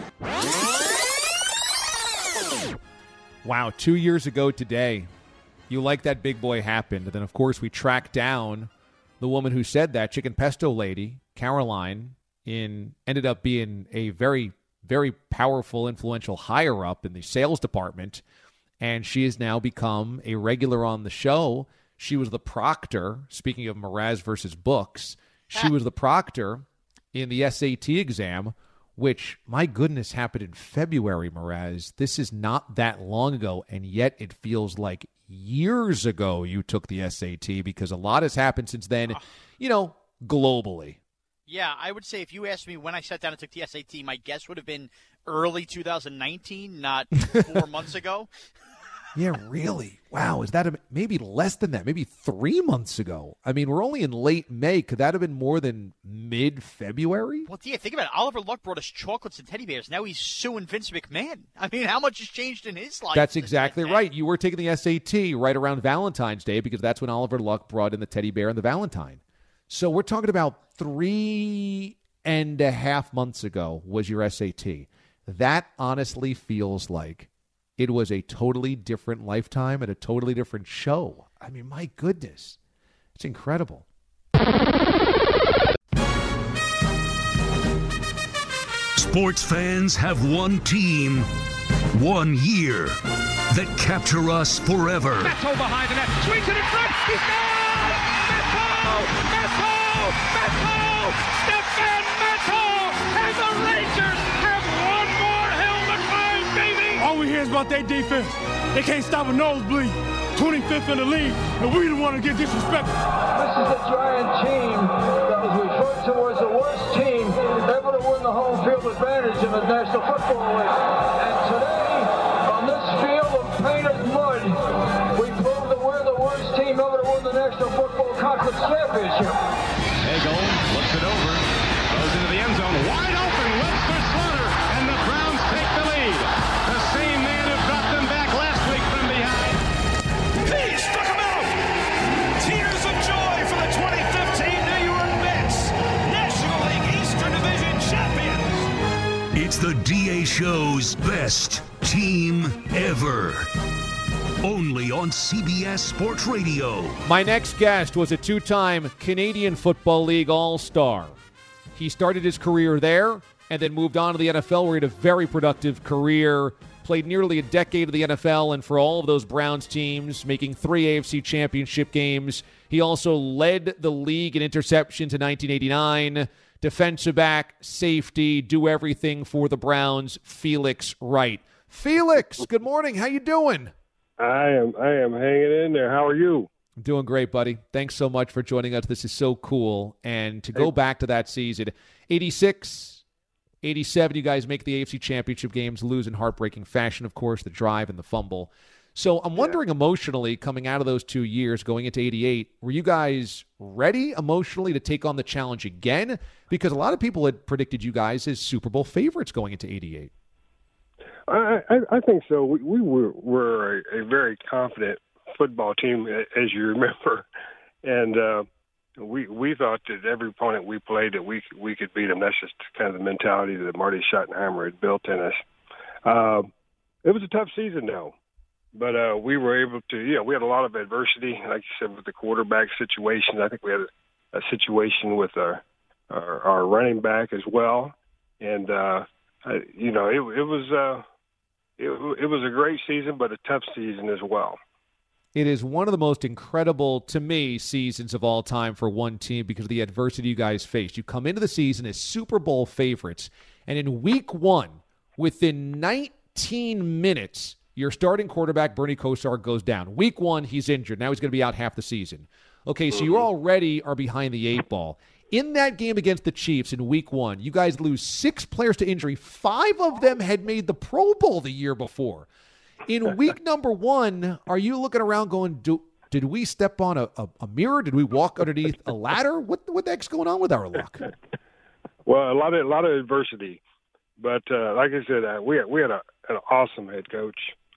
Wow, 2 years ago today, you like that big boy happened. And then, of course, we tracked down the woman who said that, chicken pesto lady, Caroline, ended up being a very, very powerful, influential higher-up in the sales department. And she has now become a regular on the show. She was the proctor, speaking of Mraz versus books, she was the proctor in the SAT exam, which, my goodness, happened in February, Mraz. This is not that long ago, and yet it feels like years ago you took the SAT because a lot has happened since then, globally. Yeah, I would say if you asked me when I sat down and took the SAT, my guess would have been early 2019, not 4 months ago. Yeah, really? Wow, is that maybe less than that? Maybe 3 months ago? I mean, we're only in late May. Could that have been more than mid-February? Well, yeah, think about it. Oliver Luck brought us chocolates and teddy bears. Now he's suing Vince McMahon. I mean, how much has changed in his life? That's exactly right. You were taking the SAT right around Valentine's Day because that's when Oliver Luck brought in the teddy bear and the Valentine. So we're talking about 3.5 months ago was your SAT. That honestly feels like it was a totally different lifetime and a totally different show. I mean, my goodness. It's incredible. Sports fans have one team, 1 year, that capture us forever. Beto behind the net. Swings it in front. He's gone! Stefan Matto! And the Rangers have one more hill to climb, baby! All we hear is about their defense. They can't stop a nosebleed. 25th in the league, and we don't want to get disrespected. This is a giant team that was referred to as the worst team ever to win the home field advantage in the National Football League. And today, on this field of painted mud, we prove that we're the worst team ever to win the National Football Conference Championship. Ego looks it over, goes into the end zone, wide open, Webster Slaughter, and the Browns take the lead. The same man who brought them back last week from behind. He struck him out! Tears of joy for the 2015 New York Mets, National League Eastern Division champions. It's the DA Show's best team ever. Only on CBS Sports Radio. My next guest was a two-time Canadian Football League All-Star. He started his career there and then moved on to the NFL, where he had a very productive career, played nearly a decade of the NFL, and for all of those Browns teams, making 3 AFC championship games. He also led the league in interceptions in 1989. Defensive back, safety, do everything for the Browns. Felix Wright. Felix, good morning. How you doing? I am hanging in there. How are you? I'm doing great, buddy. Thanks so much for joining us. This is so cool. And to go back to that season, 86, 87, you guys make the AFC Championship games, lose in heartbreaking fashion, of course, the drive and the fumble. So I'm wondering emotionally, coming out of those 2 years, going into 88, were you guys ready emotionally to take on the challenge again? Because a lot of people had predicted you guys as Super Bowl favorites going into 88. I think so. We were a very confident football team, as you remember, and we thought that every opponent we played that we could beat them. That's just kind of the mentality that Marty Schottenheimer had built in us. It was a tough season, though, but we were able to. We had a lot of adversity, like you said, with the quarterback situation. I think we had a situation with our running back as well, and it was a great season, but a tough season as well. It is one of the most incredible, to me, seasons of all time for one team because of the adversity you guys faced. You come into the season as Super Bowl favorites, and in week 1, within 19 minutes, your starting quarterback, Bernie Kosar, goes down. Week 1, he's injured. Now he's going to be out half the season. Okay, so you already are behind the 8 ball. In that game against the Chiefs in week 1, you guys lose 6 players to injury. 5 of them had made the Pro Bowl the year before. In week number 1, are you looking around going, did we step on a mirror? Did we walk underneath a ladder? What the heck's going on with our luck? Well, a lot of adversity. But like I said, we had an awesome head coach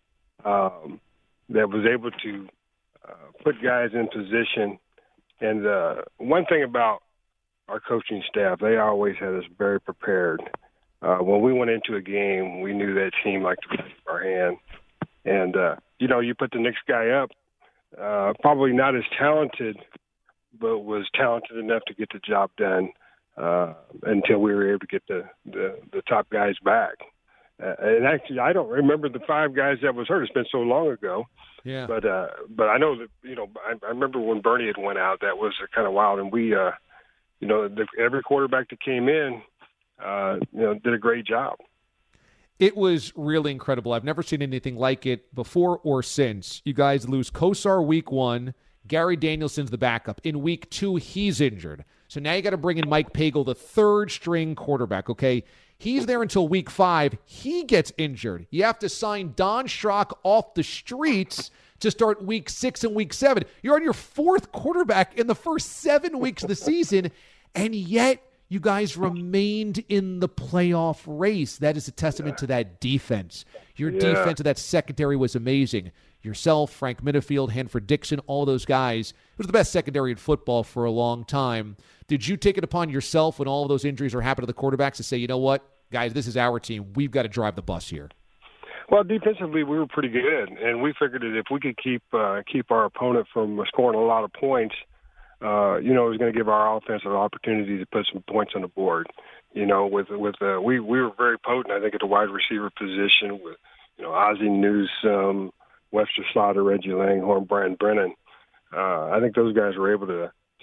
that was able to put guys in position. And one thing about our coaching staff, they always had us very prepared. When we went into a game, we knew that team like the back of our hand. And, you put the next guy up, probably not as talented, but was talented enough to get the job done until we were able to get the top guys back. And actually, I don't remember the 5 guys that was hurt. It's been so long ago. Yeah. But I know that, I remember when Bernie had went out, that was kind of wild. And we, every quarterback that came in, did a great job. It was really incredible. I've never seen anything like it before or since. You guys lose Kosar week 1. Gary Danielson's the backup. In week 2, he's injured. So now you got to bring in Mike Pagel, the 3rd-string quarterback, okay? He's there until week 5. He gets injured. You have to sign Don Schrock off the streets to start week 6 and week 7. You're on your 4th quarterback in the first 7 weeks of the season, and yet you guys remained in the playoff race. That is a testament to that defense. Your defense of that secondary was amazing. Yourself, Frank Minifield, Hanford Dixon, all those guys. It was the best secondary in football for a long time. Did you take it upon yourself when all of those injuries were happening to the quarterbacks to say, you know what, guys, this is our team. We've got to drive the bus here? Well, defensively, we were pretty good, and we figured that if we could keep our opponent from scoring a lot of points, it was going to give our offense an opportunity to put some points on the board. We were very potent, I think, at the wide receiver position with, Ozzie Newsome, Webster Slaughter, Reggie Langhorne, Brian Brennan. I think those guys were able to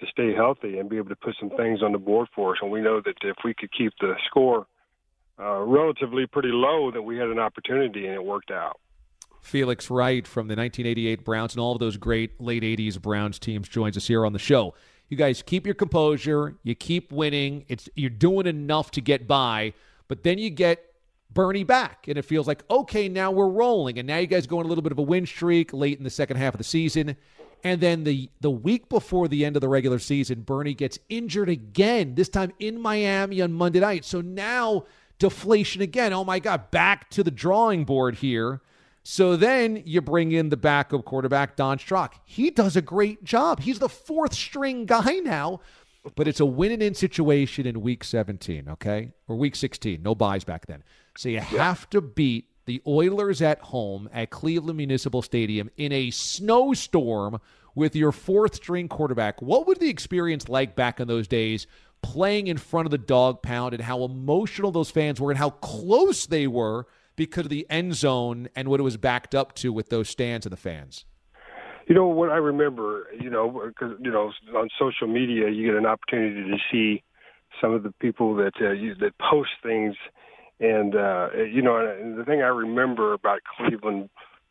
to stay healthy and be able to put some things on the board for us. And we know that if we could keep the score relatively pretty low, that we had an opportunity, and it worked out. Felix Wright from the 1988 Browns and all of those great late 80s Browns teams joins us here on the show. You guys keep your composure. You keep winning. You're doing enough to get by, but then you get Bernie back, and it feels like, okay, now we're rolling, and now you guys go on a little bit of a win streak late in the second half of the season, and then the week before the end of the regular season, Bernie gets injured again, this time in Miami on Monday night. So now deflation again. Oh, my God, back to the drawing board here. So then you bring in the backup quarterback, Don Strock. He does a great job. He's the fourth-string guy now, but it's a win-and-in situation in Week 17, okay? Or Week 16. No buys back then. So you have to beat the Oilers at home at Cleveland Municipal Stadium in a snowstorm with your fourth-string quarterback. What was the experience like back in those days playing in front of the dog pound, and how emotional those fans were and how close they were because of the end zone and what it was backed up to with those stands and the fans? You know, what I remember, because, on social media, you get an opportunity to see some of the people that that post things. And, and the thing I remember about Cleveland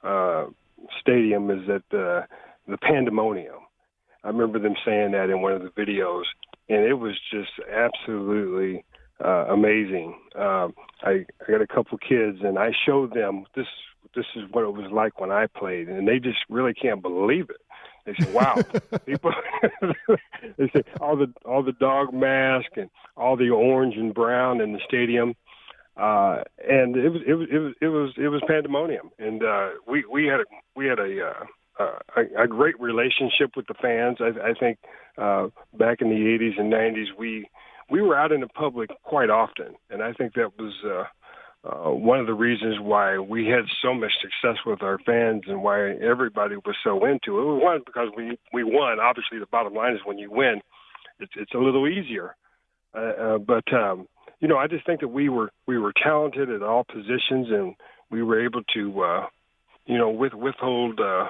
Stadium is that the pandemonium. I remember them saying that in one of the videos, and it was just absolutely amazing. I got a couple kids, and I showed them this is what it was like when I played, and they just really can't believe it. They said, "Wow!" People, they said all the dog mask and all the orange and brown in the stadium, and it was pandemonium. And we had a great relationship with the fans. I think back in the 80s and 90s, we were out in the public quite often, and I think that was one of the reasons why we had so much success with our fans and why everybody was so into it. It was one, because we won. Obviously, the bottom line is when you win, it's a little easier. But I just think that we were talented at all positions, and we were able to withhold the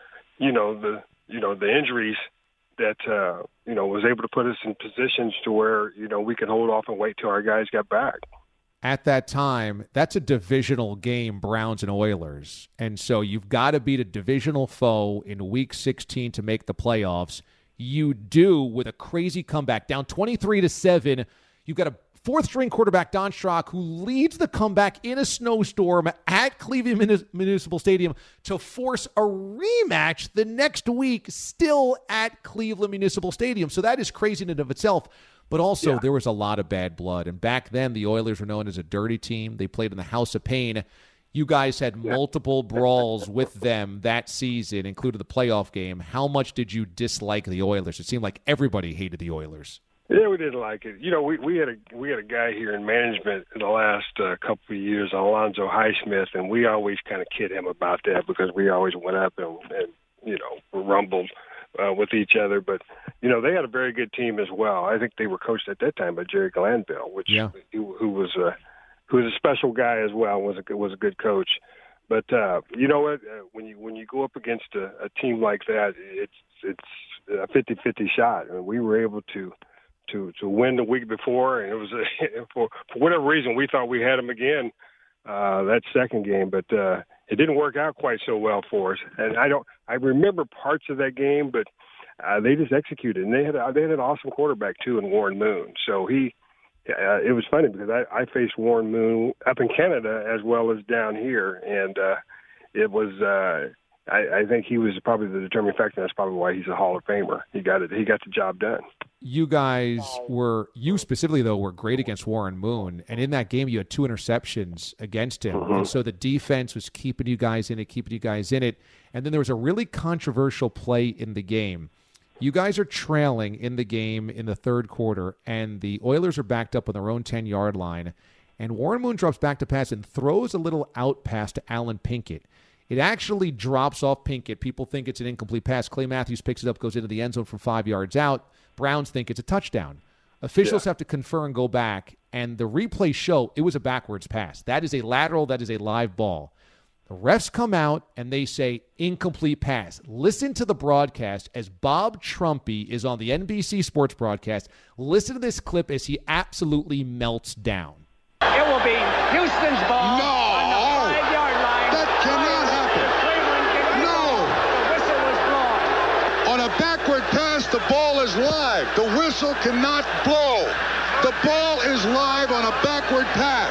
injuries that was able to put us in positions to where we could hold off and wait till our guys got back. At that time, that's a divisional game, Browns and Oilers. And so you've got to beat a divisional foe in Week 16 to make the playoffs. You do with a crazy comeback. Down 23-7, you've got a fourth-string quarterback, Don Strock, who leads the comeback in a snowstorm at Cleveland Municipal Stadium to force a rematch the next week, still at Cleveland Municipal Stadium. So that is crazy in and of itself. But also, there was a lot of bad blood. And back then, the Oilers were known as a dirty team. They played in the House of Pain. You guys had multiple brawls with them that season, including the playoff game. How much did you dislike the Oilers? It seemed like everybody hated the Oilers. Yeah, we didn't like it. We had a guy here in management in the last couple of years, Alonzo Highsmith, and we always kind of kid him about that because we always went up and rumbled with each other. But they had a very good team as well. I think they were coached at that time by Jerry Glanville, who was a special guy as well. Was a good coach. But you know what? When you go up against a team like that, it's a 50-50 shot, and we were able to win the week before, and it was for whatever reason we thought we had them again that second game, but it didn't work out quite so well for us. And I remember parts of that game, but they just executed, and they had an awesome quarterback too in Warren Moon. So it was funny because I faced Warren Moon up in Canada as well as down here, and it was. I think he was probably the determining factor. That's probably why he's a Hall of Famer. He got the job done. You guys you specifically, though, were great against Warren Moon. And in that game, you had 2 interceptions against him. Mm-hmm. And so the defense was keeping you guys in it. And then there was a really controversial play in the game. You guys are trailing in the game in the third quarter, and the Oilers are backed up on their own 10-yard line. And Warren Moon drops back to pass and throws a little out pass to Alan Pinkett. It actually drops off Pinkett. People think it's an incomplete pass. Clay Matthews picks it up, goes into the end zone from 5 yards out. Browns think it's a touchdown. Officials have to confer and go back, and the replays show it was a backwards pass. That is a lateral. That is a live ball. The refs come out and they say incomplete pass. Listen to the broadcast as Bob Trumpy is on the NBC Sports broadcast. Listen to this clip as he absolutely melts down. It will be Houston's ball on the 5-yard line. That cannot happen. No. The whistle was blown. On a backward pass, the ball is live. The whistle cannot blow. The ball is live on a backward pass.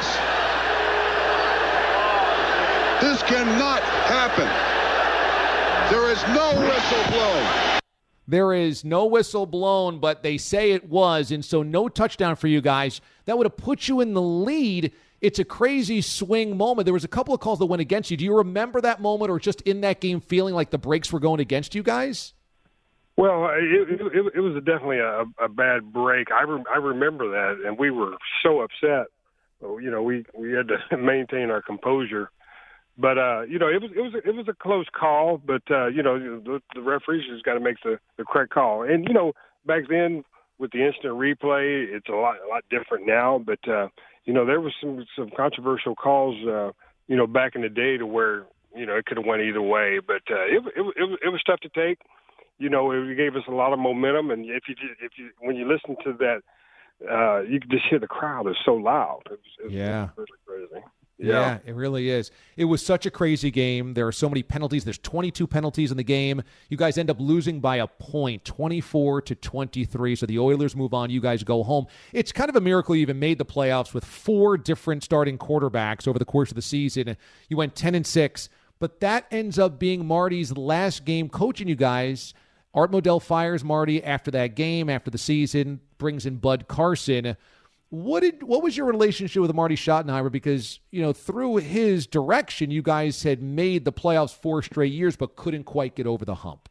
This cannot happen. There is no whistle blown. There is no whistle blown, but they say it was, and so no touchdown for you guys. That would have put you in the lead. It's a crazy swing moment. There was a couple of calls that went against you. Do you remember that moment or just in that game feeling like the breaks were going against you guys? Well, it was definitely a bad break. I remember that, and we were so upset. You know, we had to maintain our composure. But you know, it was a close call. But you know, the referees just got to make the correct call. And you know, back then with the instant replay, it's a lot different now. But you know, there was some controversial calls. You know, back in the day to where you know it could have went either way. But it was tough to take. You know, it gave us a lot of momentum. And if you when you listen to that, you could just hear the crowd is so loud. It was really crazy. Yeah, it really is. It was such a crazy game. There are so many penalties. There's 22 penalties in the game. You guys end up losing by a point, 24-23. So the Oilers move on. You guys go home. It's kind of a miracle you even made the playoffs with 4 different starting quarterbacks over the course of the season. You went 10-6, but that ends up being Marty's last game coaching you guys. Art Modell fires Marty after that game, after the season, brings in Bud Carson. What was your relationship with Marty Schottenheimer? Because, you know, through his direction, you guys had made the playoffs 4 straight years, but couldn't quite get over the hump.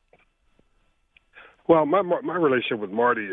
Well, my relationship with Marty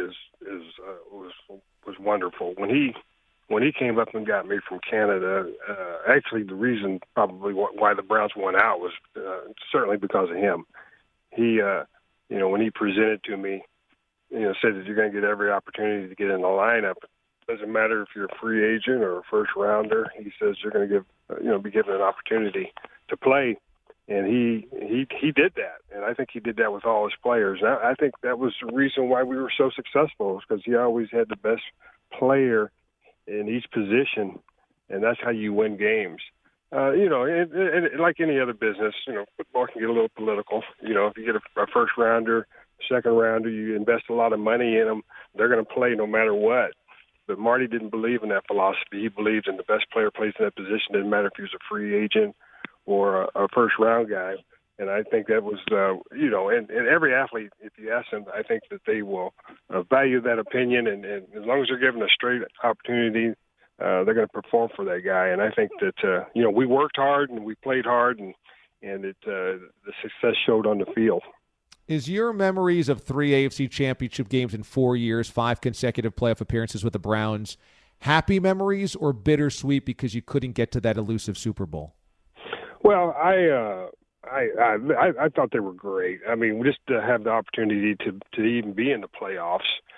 was wonderful. When he came up and got me from Canada, actually the reason probably why the Browns won out was certainly because of him. He, you know, when he presented to me, you know, said that you're going to get every opportunity to get in the lineup. Doesn't matter if you're a free agent or a first rounder. He says you're going to be given an opportunity to play, and he did that. And I think he did that with all his players. And I think that was the reason why we were so successful, because he always had the best player in each position, and that's how you win games. You know, and like any other business, you know, football can get a little political. You know, if you get a first rounder, second rounder, you invest a lot of money in them, they're going to play no matter what. But Marty didn't believe in that philosophy. He believed in the best player plays in that position. Didn't matter if he was a free agent or a first-round guy. And I think that was, you know, and every athlete, if you ask them, I think that they will value that opinion. And as long as they're given a straight opportunity, they're going to perform for that guy. And I think that, you know, we worked hard and we played hard, and the success showed on the field. Is your memories of 3 AFC championship games in 4 years, 5 consecutive playoff appearances with the Browns, happy memories or bittersweet because you couldn't get to that elusive Super Bowl? Well, I thought they were great. I mean, just to have the opportunity to even be in the playoffs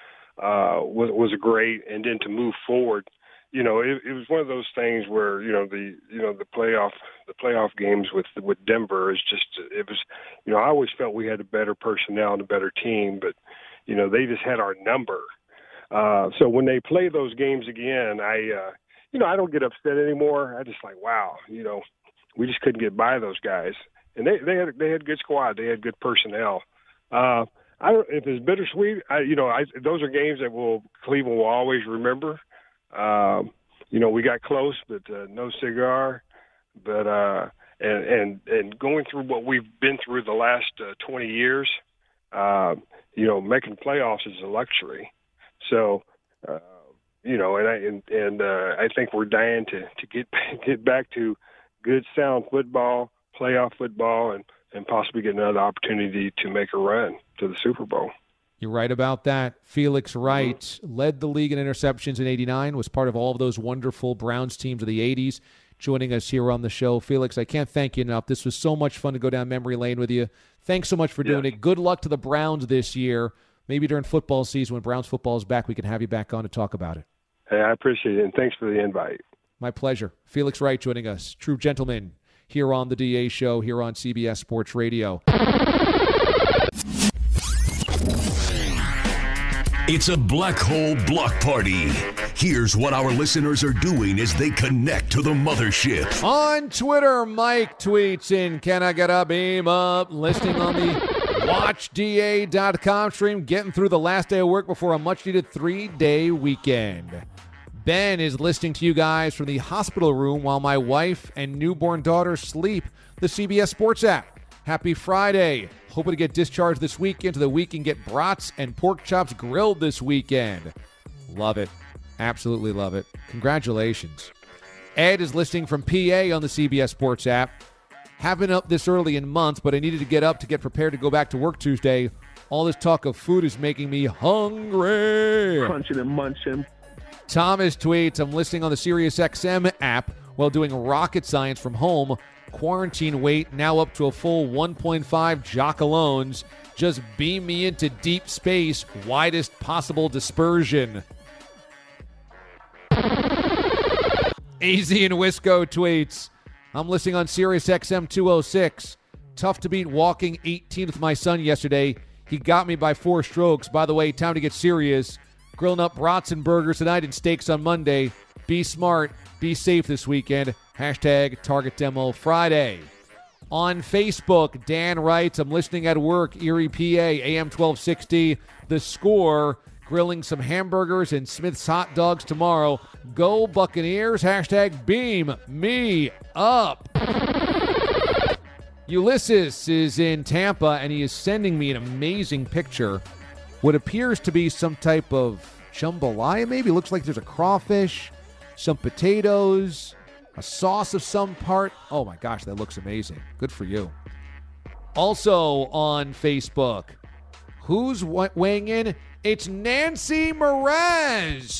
was great, and then to move forward. You know, it was one of those things where the playoff games with Denver is just, it was, you know, I always felt we had a better personnel and a better team, but you know, they just had our number. So when they play those games again, I don't get upset anymore. I just like, wow, you know, we just couldn't get by those guys, and they had good squad, they had good personnel. I don't, if it's bittersweet, those are games that Cleveland will always remember. You know, we got close, but no cigar. But and going through what we've been through the last 20 years, you know, making playoffs is a luxury. So, you know, and I think we're dying to get back to good, sound football, playoff football, and possibly get another opportunity to make a run to the Super Bowl. You're right about that. Felix Wright led the league in interceptions in '89, was part of all of those wonderful Browns teams of the '80s, joining us here on the show. Felix, I can't thank you enough. This was so much fun to go down memory lane with you. Thanks so much for doing it. Good luck to the Browns this year. Maybe during football season, when Browns football is back, we can have you back on to talk about it. Hey, I appreciate it, and thanks for the invite. My pleasure. Felix Wright joining us. True gentleman here on the DA Show, here on CBS Sports Radio. It's a black hole block party. Here's what our listeners are doing as they connect to the mothership. On Twitter, Mike tweets in, "Can I get a beam up?" Listing on the WatchDA.com stream, getting through the last day of work before a much-needed 3-day weekend. Ben is listening to you guys from the hospital room while my wife and newborn daughter sleep. The CBS Sports app. Happy Friday. Hoping to get discharged this weekend so that we can get brats and pork chops grilled this weekend. Love it. Absolutely love it. Congratulations. Ed is listening from PA on the CBS Sports app. Haven't been up this early in months, but I needed to get up to get prepared to go back to work Tuesday. All this talk of food is making me hungry. Crunching and munching. Thomas tweets, "I'm listening on the SiriusXM app while doing rocket science from home. Quarantine weight now up to a full 1.5 Jocalones. Just beam me into deep space, widest possible dispersion." AZ and Wisco tweets, "I'm listening on SiriusXM 206. Tough to beat walking 18 with my son yesterday. He got me by 4 strokes. By the way, time to get serious. Grilling up brats and burgers tonight and steaks on Monday. Be smart. Be safe this weekend. Hashtag Target Demo Friday." On Facebook, Dan writes, "I'm listening at work, Erie, PA, AM 1260. The Score, grilling some hamburgers and Smith's hot dogs tomorrow. Go Buccaneers. Hashtag beam me up." Ulysses is in Tampa, and he is sending me an amazing picture. What appears to be some type of jambalaya, maybe. Looks like there's a crawfish, some potatoes, a sauce of some part. Oh, my gosh, that looks amazing. Good for you. Also on Facebook, who's weighing in? It's Nancy Mraz.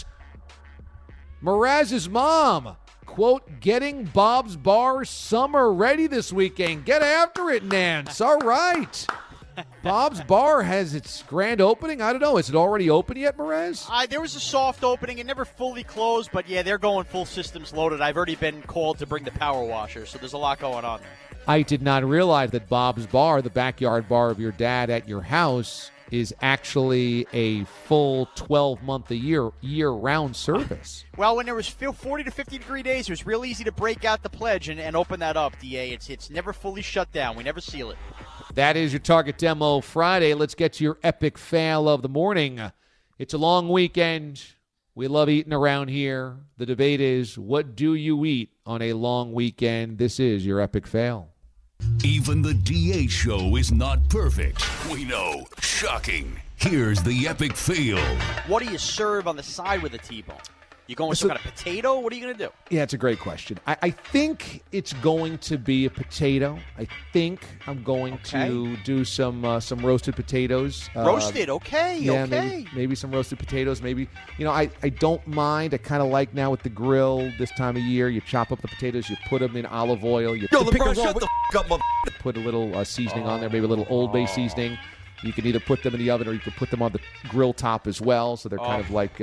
Mraz's mom. Quote, "Getting Bob's Bar summer ready this weekend. Get after it, Nance." All right. Bob's Bar has its grand opening. I don't know. Is it already open yet, Mraz? There was a soft opening. It never fully closed, but yeah, they're going full systems loaded. I've already been called to bring the power washer, so there's a lot going on there. I did not realize that Bob's Bar, the backyard bar of your dad at your house, is actually a full 12-month a year-round service. Well, when there was 40 to 50 degree days, it was real easy to break out the pledge and open that up, DA. It's never fully shut down. We never seal it. That is your Target Demo Friday. Let's get to your epic fail of the morning. It's a long weekend. We love eating around here. The debate is, what do you eat on a long weekend? This is your epic fail. Even the DA Show is not perfect. We know. Shocking. Here's the epic fail. What do you serve on the side with a T-bone? You going with some kind of potato? What are you going to do? Yeah, it's a great question. I think it's going to be a potato. I think I'm going to do some roasted potatoes. Roasted, okay, yeah, okay. Maybe some roasted potatoes. Maybe, I don't mind. I kind of like now with the grill this time of year, you chop up the potatoes, you put them in olive oil. You LeBron, shut the f*** up, put a little seasoning on there, maybe a little Old Bay seasoning. You can either put them in the oven or you can put them on the grill top as well. So they're kind of like...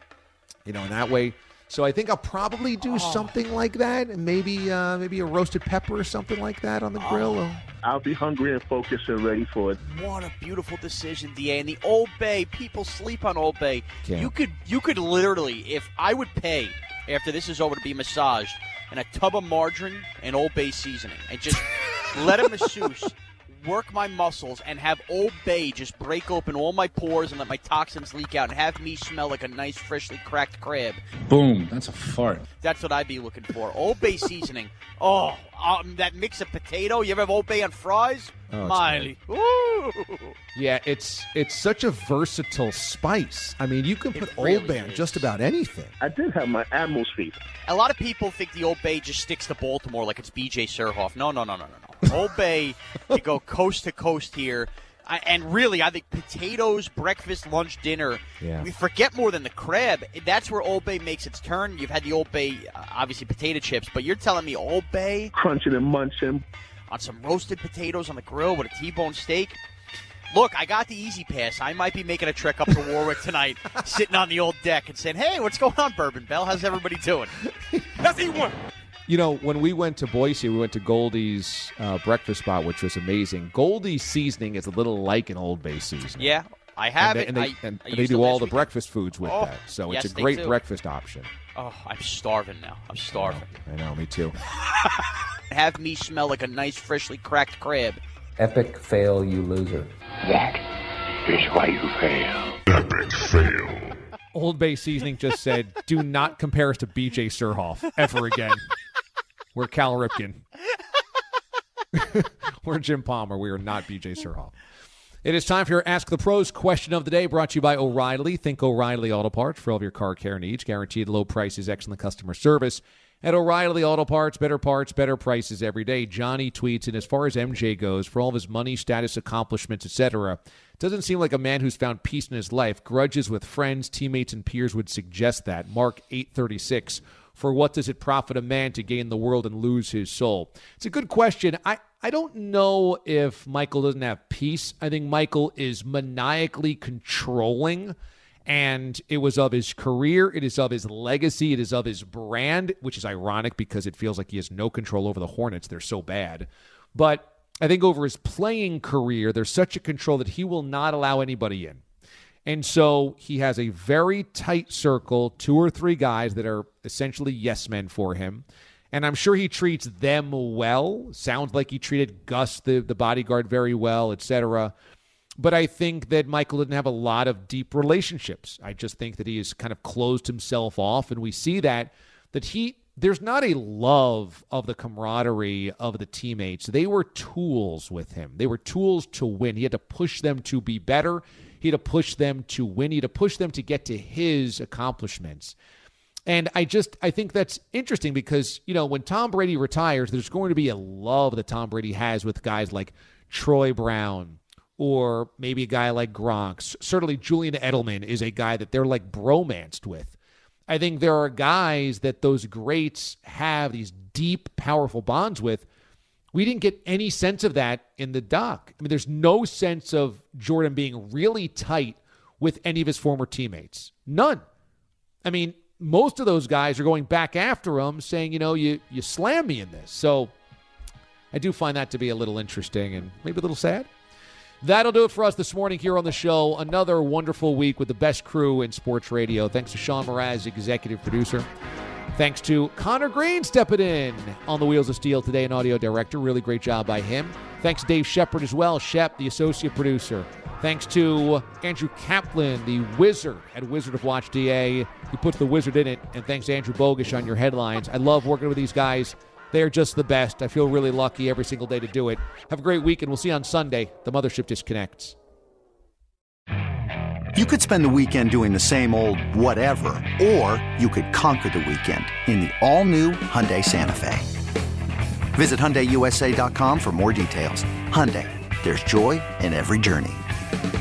in that way. So I think I'll probably do something like that, and maybe a roasted pepper or something like that on the grill. I'll be hungry and focused and ready for it. What a beautiful decision, DA. And the Old Bay, people sleep on Old Bay. Yeah. You could literally, if I would pay after this is over to be massaged, and a tub of margarine and Old Bay seasoning, and just let a masseuse work my muscles and have Old Bay just break open all my pores and let my toxins leak out and have me smell like a nice freshly cracked crab. Boom. That's a fart. That's what I'd be looking for. Old Bay seasoning. That mix of potato. You ever have Old Bay on fries? Oh, Miley. Yeah, it's such a versatile spice. I mean, you can put Old Bay on just about anything. I did have my Admiral's feast. A lot of people think the Old Bay just sticks to Baltimore like it's B.J. Surhoff. No. Old Bay can go coast to coast here. And really, I think potatoes, breakfast, lunch, dinner, we forget more than the crab. That's where Old Bay makes its turn. You've had the Old Bay, obviously, potato chips, but you're telling me Old Bay? Crunching and munching. On some roasted potatoes on the grill with a T-bone steak? Look, I got the easy pass. I might be making a trek up to Warwick tonight, sitting on the old deck and saying, "Hey, what's going on, Bourbon Bell? How's everybody doing?" Let's eat one. You know, when we went to Boise, we went to Goldie's breakfast spot, which was amazing. Goldie's seasoning is a little like an Old Bay seasoning. Yeah, I have it. And they used do it all last the week. breakfast foods with that. So yes, it's a they great do. breakfast option. Oh, I'm starving now. I'm starving. I know, me too. Have me smell like a nice, freshly cracked crab. Epic fail, you loser. That is why you fail. Epic fail. Old Bay seasoning just said, do not compare us to BJ Surhoff ever again. We're Cal Ripken. We're Jim Palmer. We are not BJ Surhoff. It is time for your Ask the Pros question of the day, brought to you by O'Reilly. Think O'Reilly Auto Parts for all of your car care needs. Guaranteed low prices, excellent customer service. At O'Reilly Auto Parts, better prices every day. Johnny tweets, and as far as MJ goes, for all of his money, status, accomplishments, etc., doesn't seem like a man who's found peace in his life. Grudges with friends, teammates, and peers would suggest that. Mark 8:36. For what does it profit a man to gain the world and lose his soul? It's a good question. I don't know if Michael doesn't have peace. I think Michael is maniacally controlling, and it was of his career, it is of his legacy, it is of his brand, which is ironic because it feels like he has no control over the Hornets. They're so bad. But I think over his playing career, there's such a control that he will not allow anybody in. And so he has a very tight circle, 2 or 3 guys that are essentially yes men for him. And I'm sure he treats them well. Sounds like he treated Gus, the bodyguard, very well, etc. But I think that Michael didn't have a lot of deep relationships. I just think that he has kind of closed himself off. And we see that there's not a love of the camaraderie of the teammates. They were tools with him. They were tools to win. He had to push them to be better. He had to push them to win. He had to push them to get to his accomplishments. And I think that's interesting because, you know, when Tom Brady retires, there's going to be a love that Tom Brady has with guys like Troy Brown or maybe a guy like Gronk. Certainly Julian Edelman is a guy that they're like bromanced with. I think there are guys that those greats have these deep, powerful bonds with. We didn't get any sense of that in the doc. I mean, there's no sense of Jordan being really tight with any of his former teammates. None. I mean, most of those guys are going back after him saying, you know, you slammed me in this. So I do find that to be a little interesting and maybe a little sad. That'll do it for us this morning here on the show. Another wonderful week with the best crew in sports radio. Thanks to Sean Mraz, executive producer. Thanks to Connor Green stepping in on the Wheels of Steel today, an audio director. Really great job by him. Thanks to Dave Shepard as well, Shep, the associate producer. Thanks to Andrew Kaplan, the wizard at Wizard of Watch DA. He puts the wizard in it. And thanks to Andrew Bogish on your headlines. I love working with these guys. They're just the best. I feel really lucky every single day to do it. Have a great week, and we'll see you on Sunday. The Mothership Disconnects. You could spend the weekend doing the same old whatever, or you could conquer the weekend in the all-new Hyundai Santa Fe. Visit HyundaiUSA.com for more details. Hyundai, there's joy in every journey.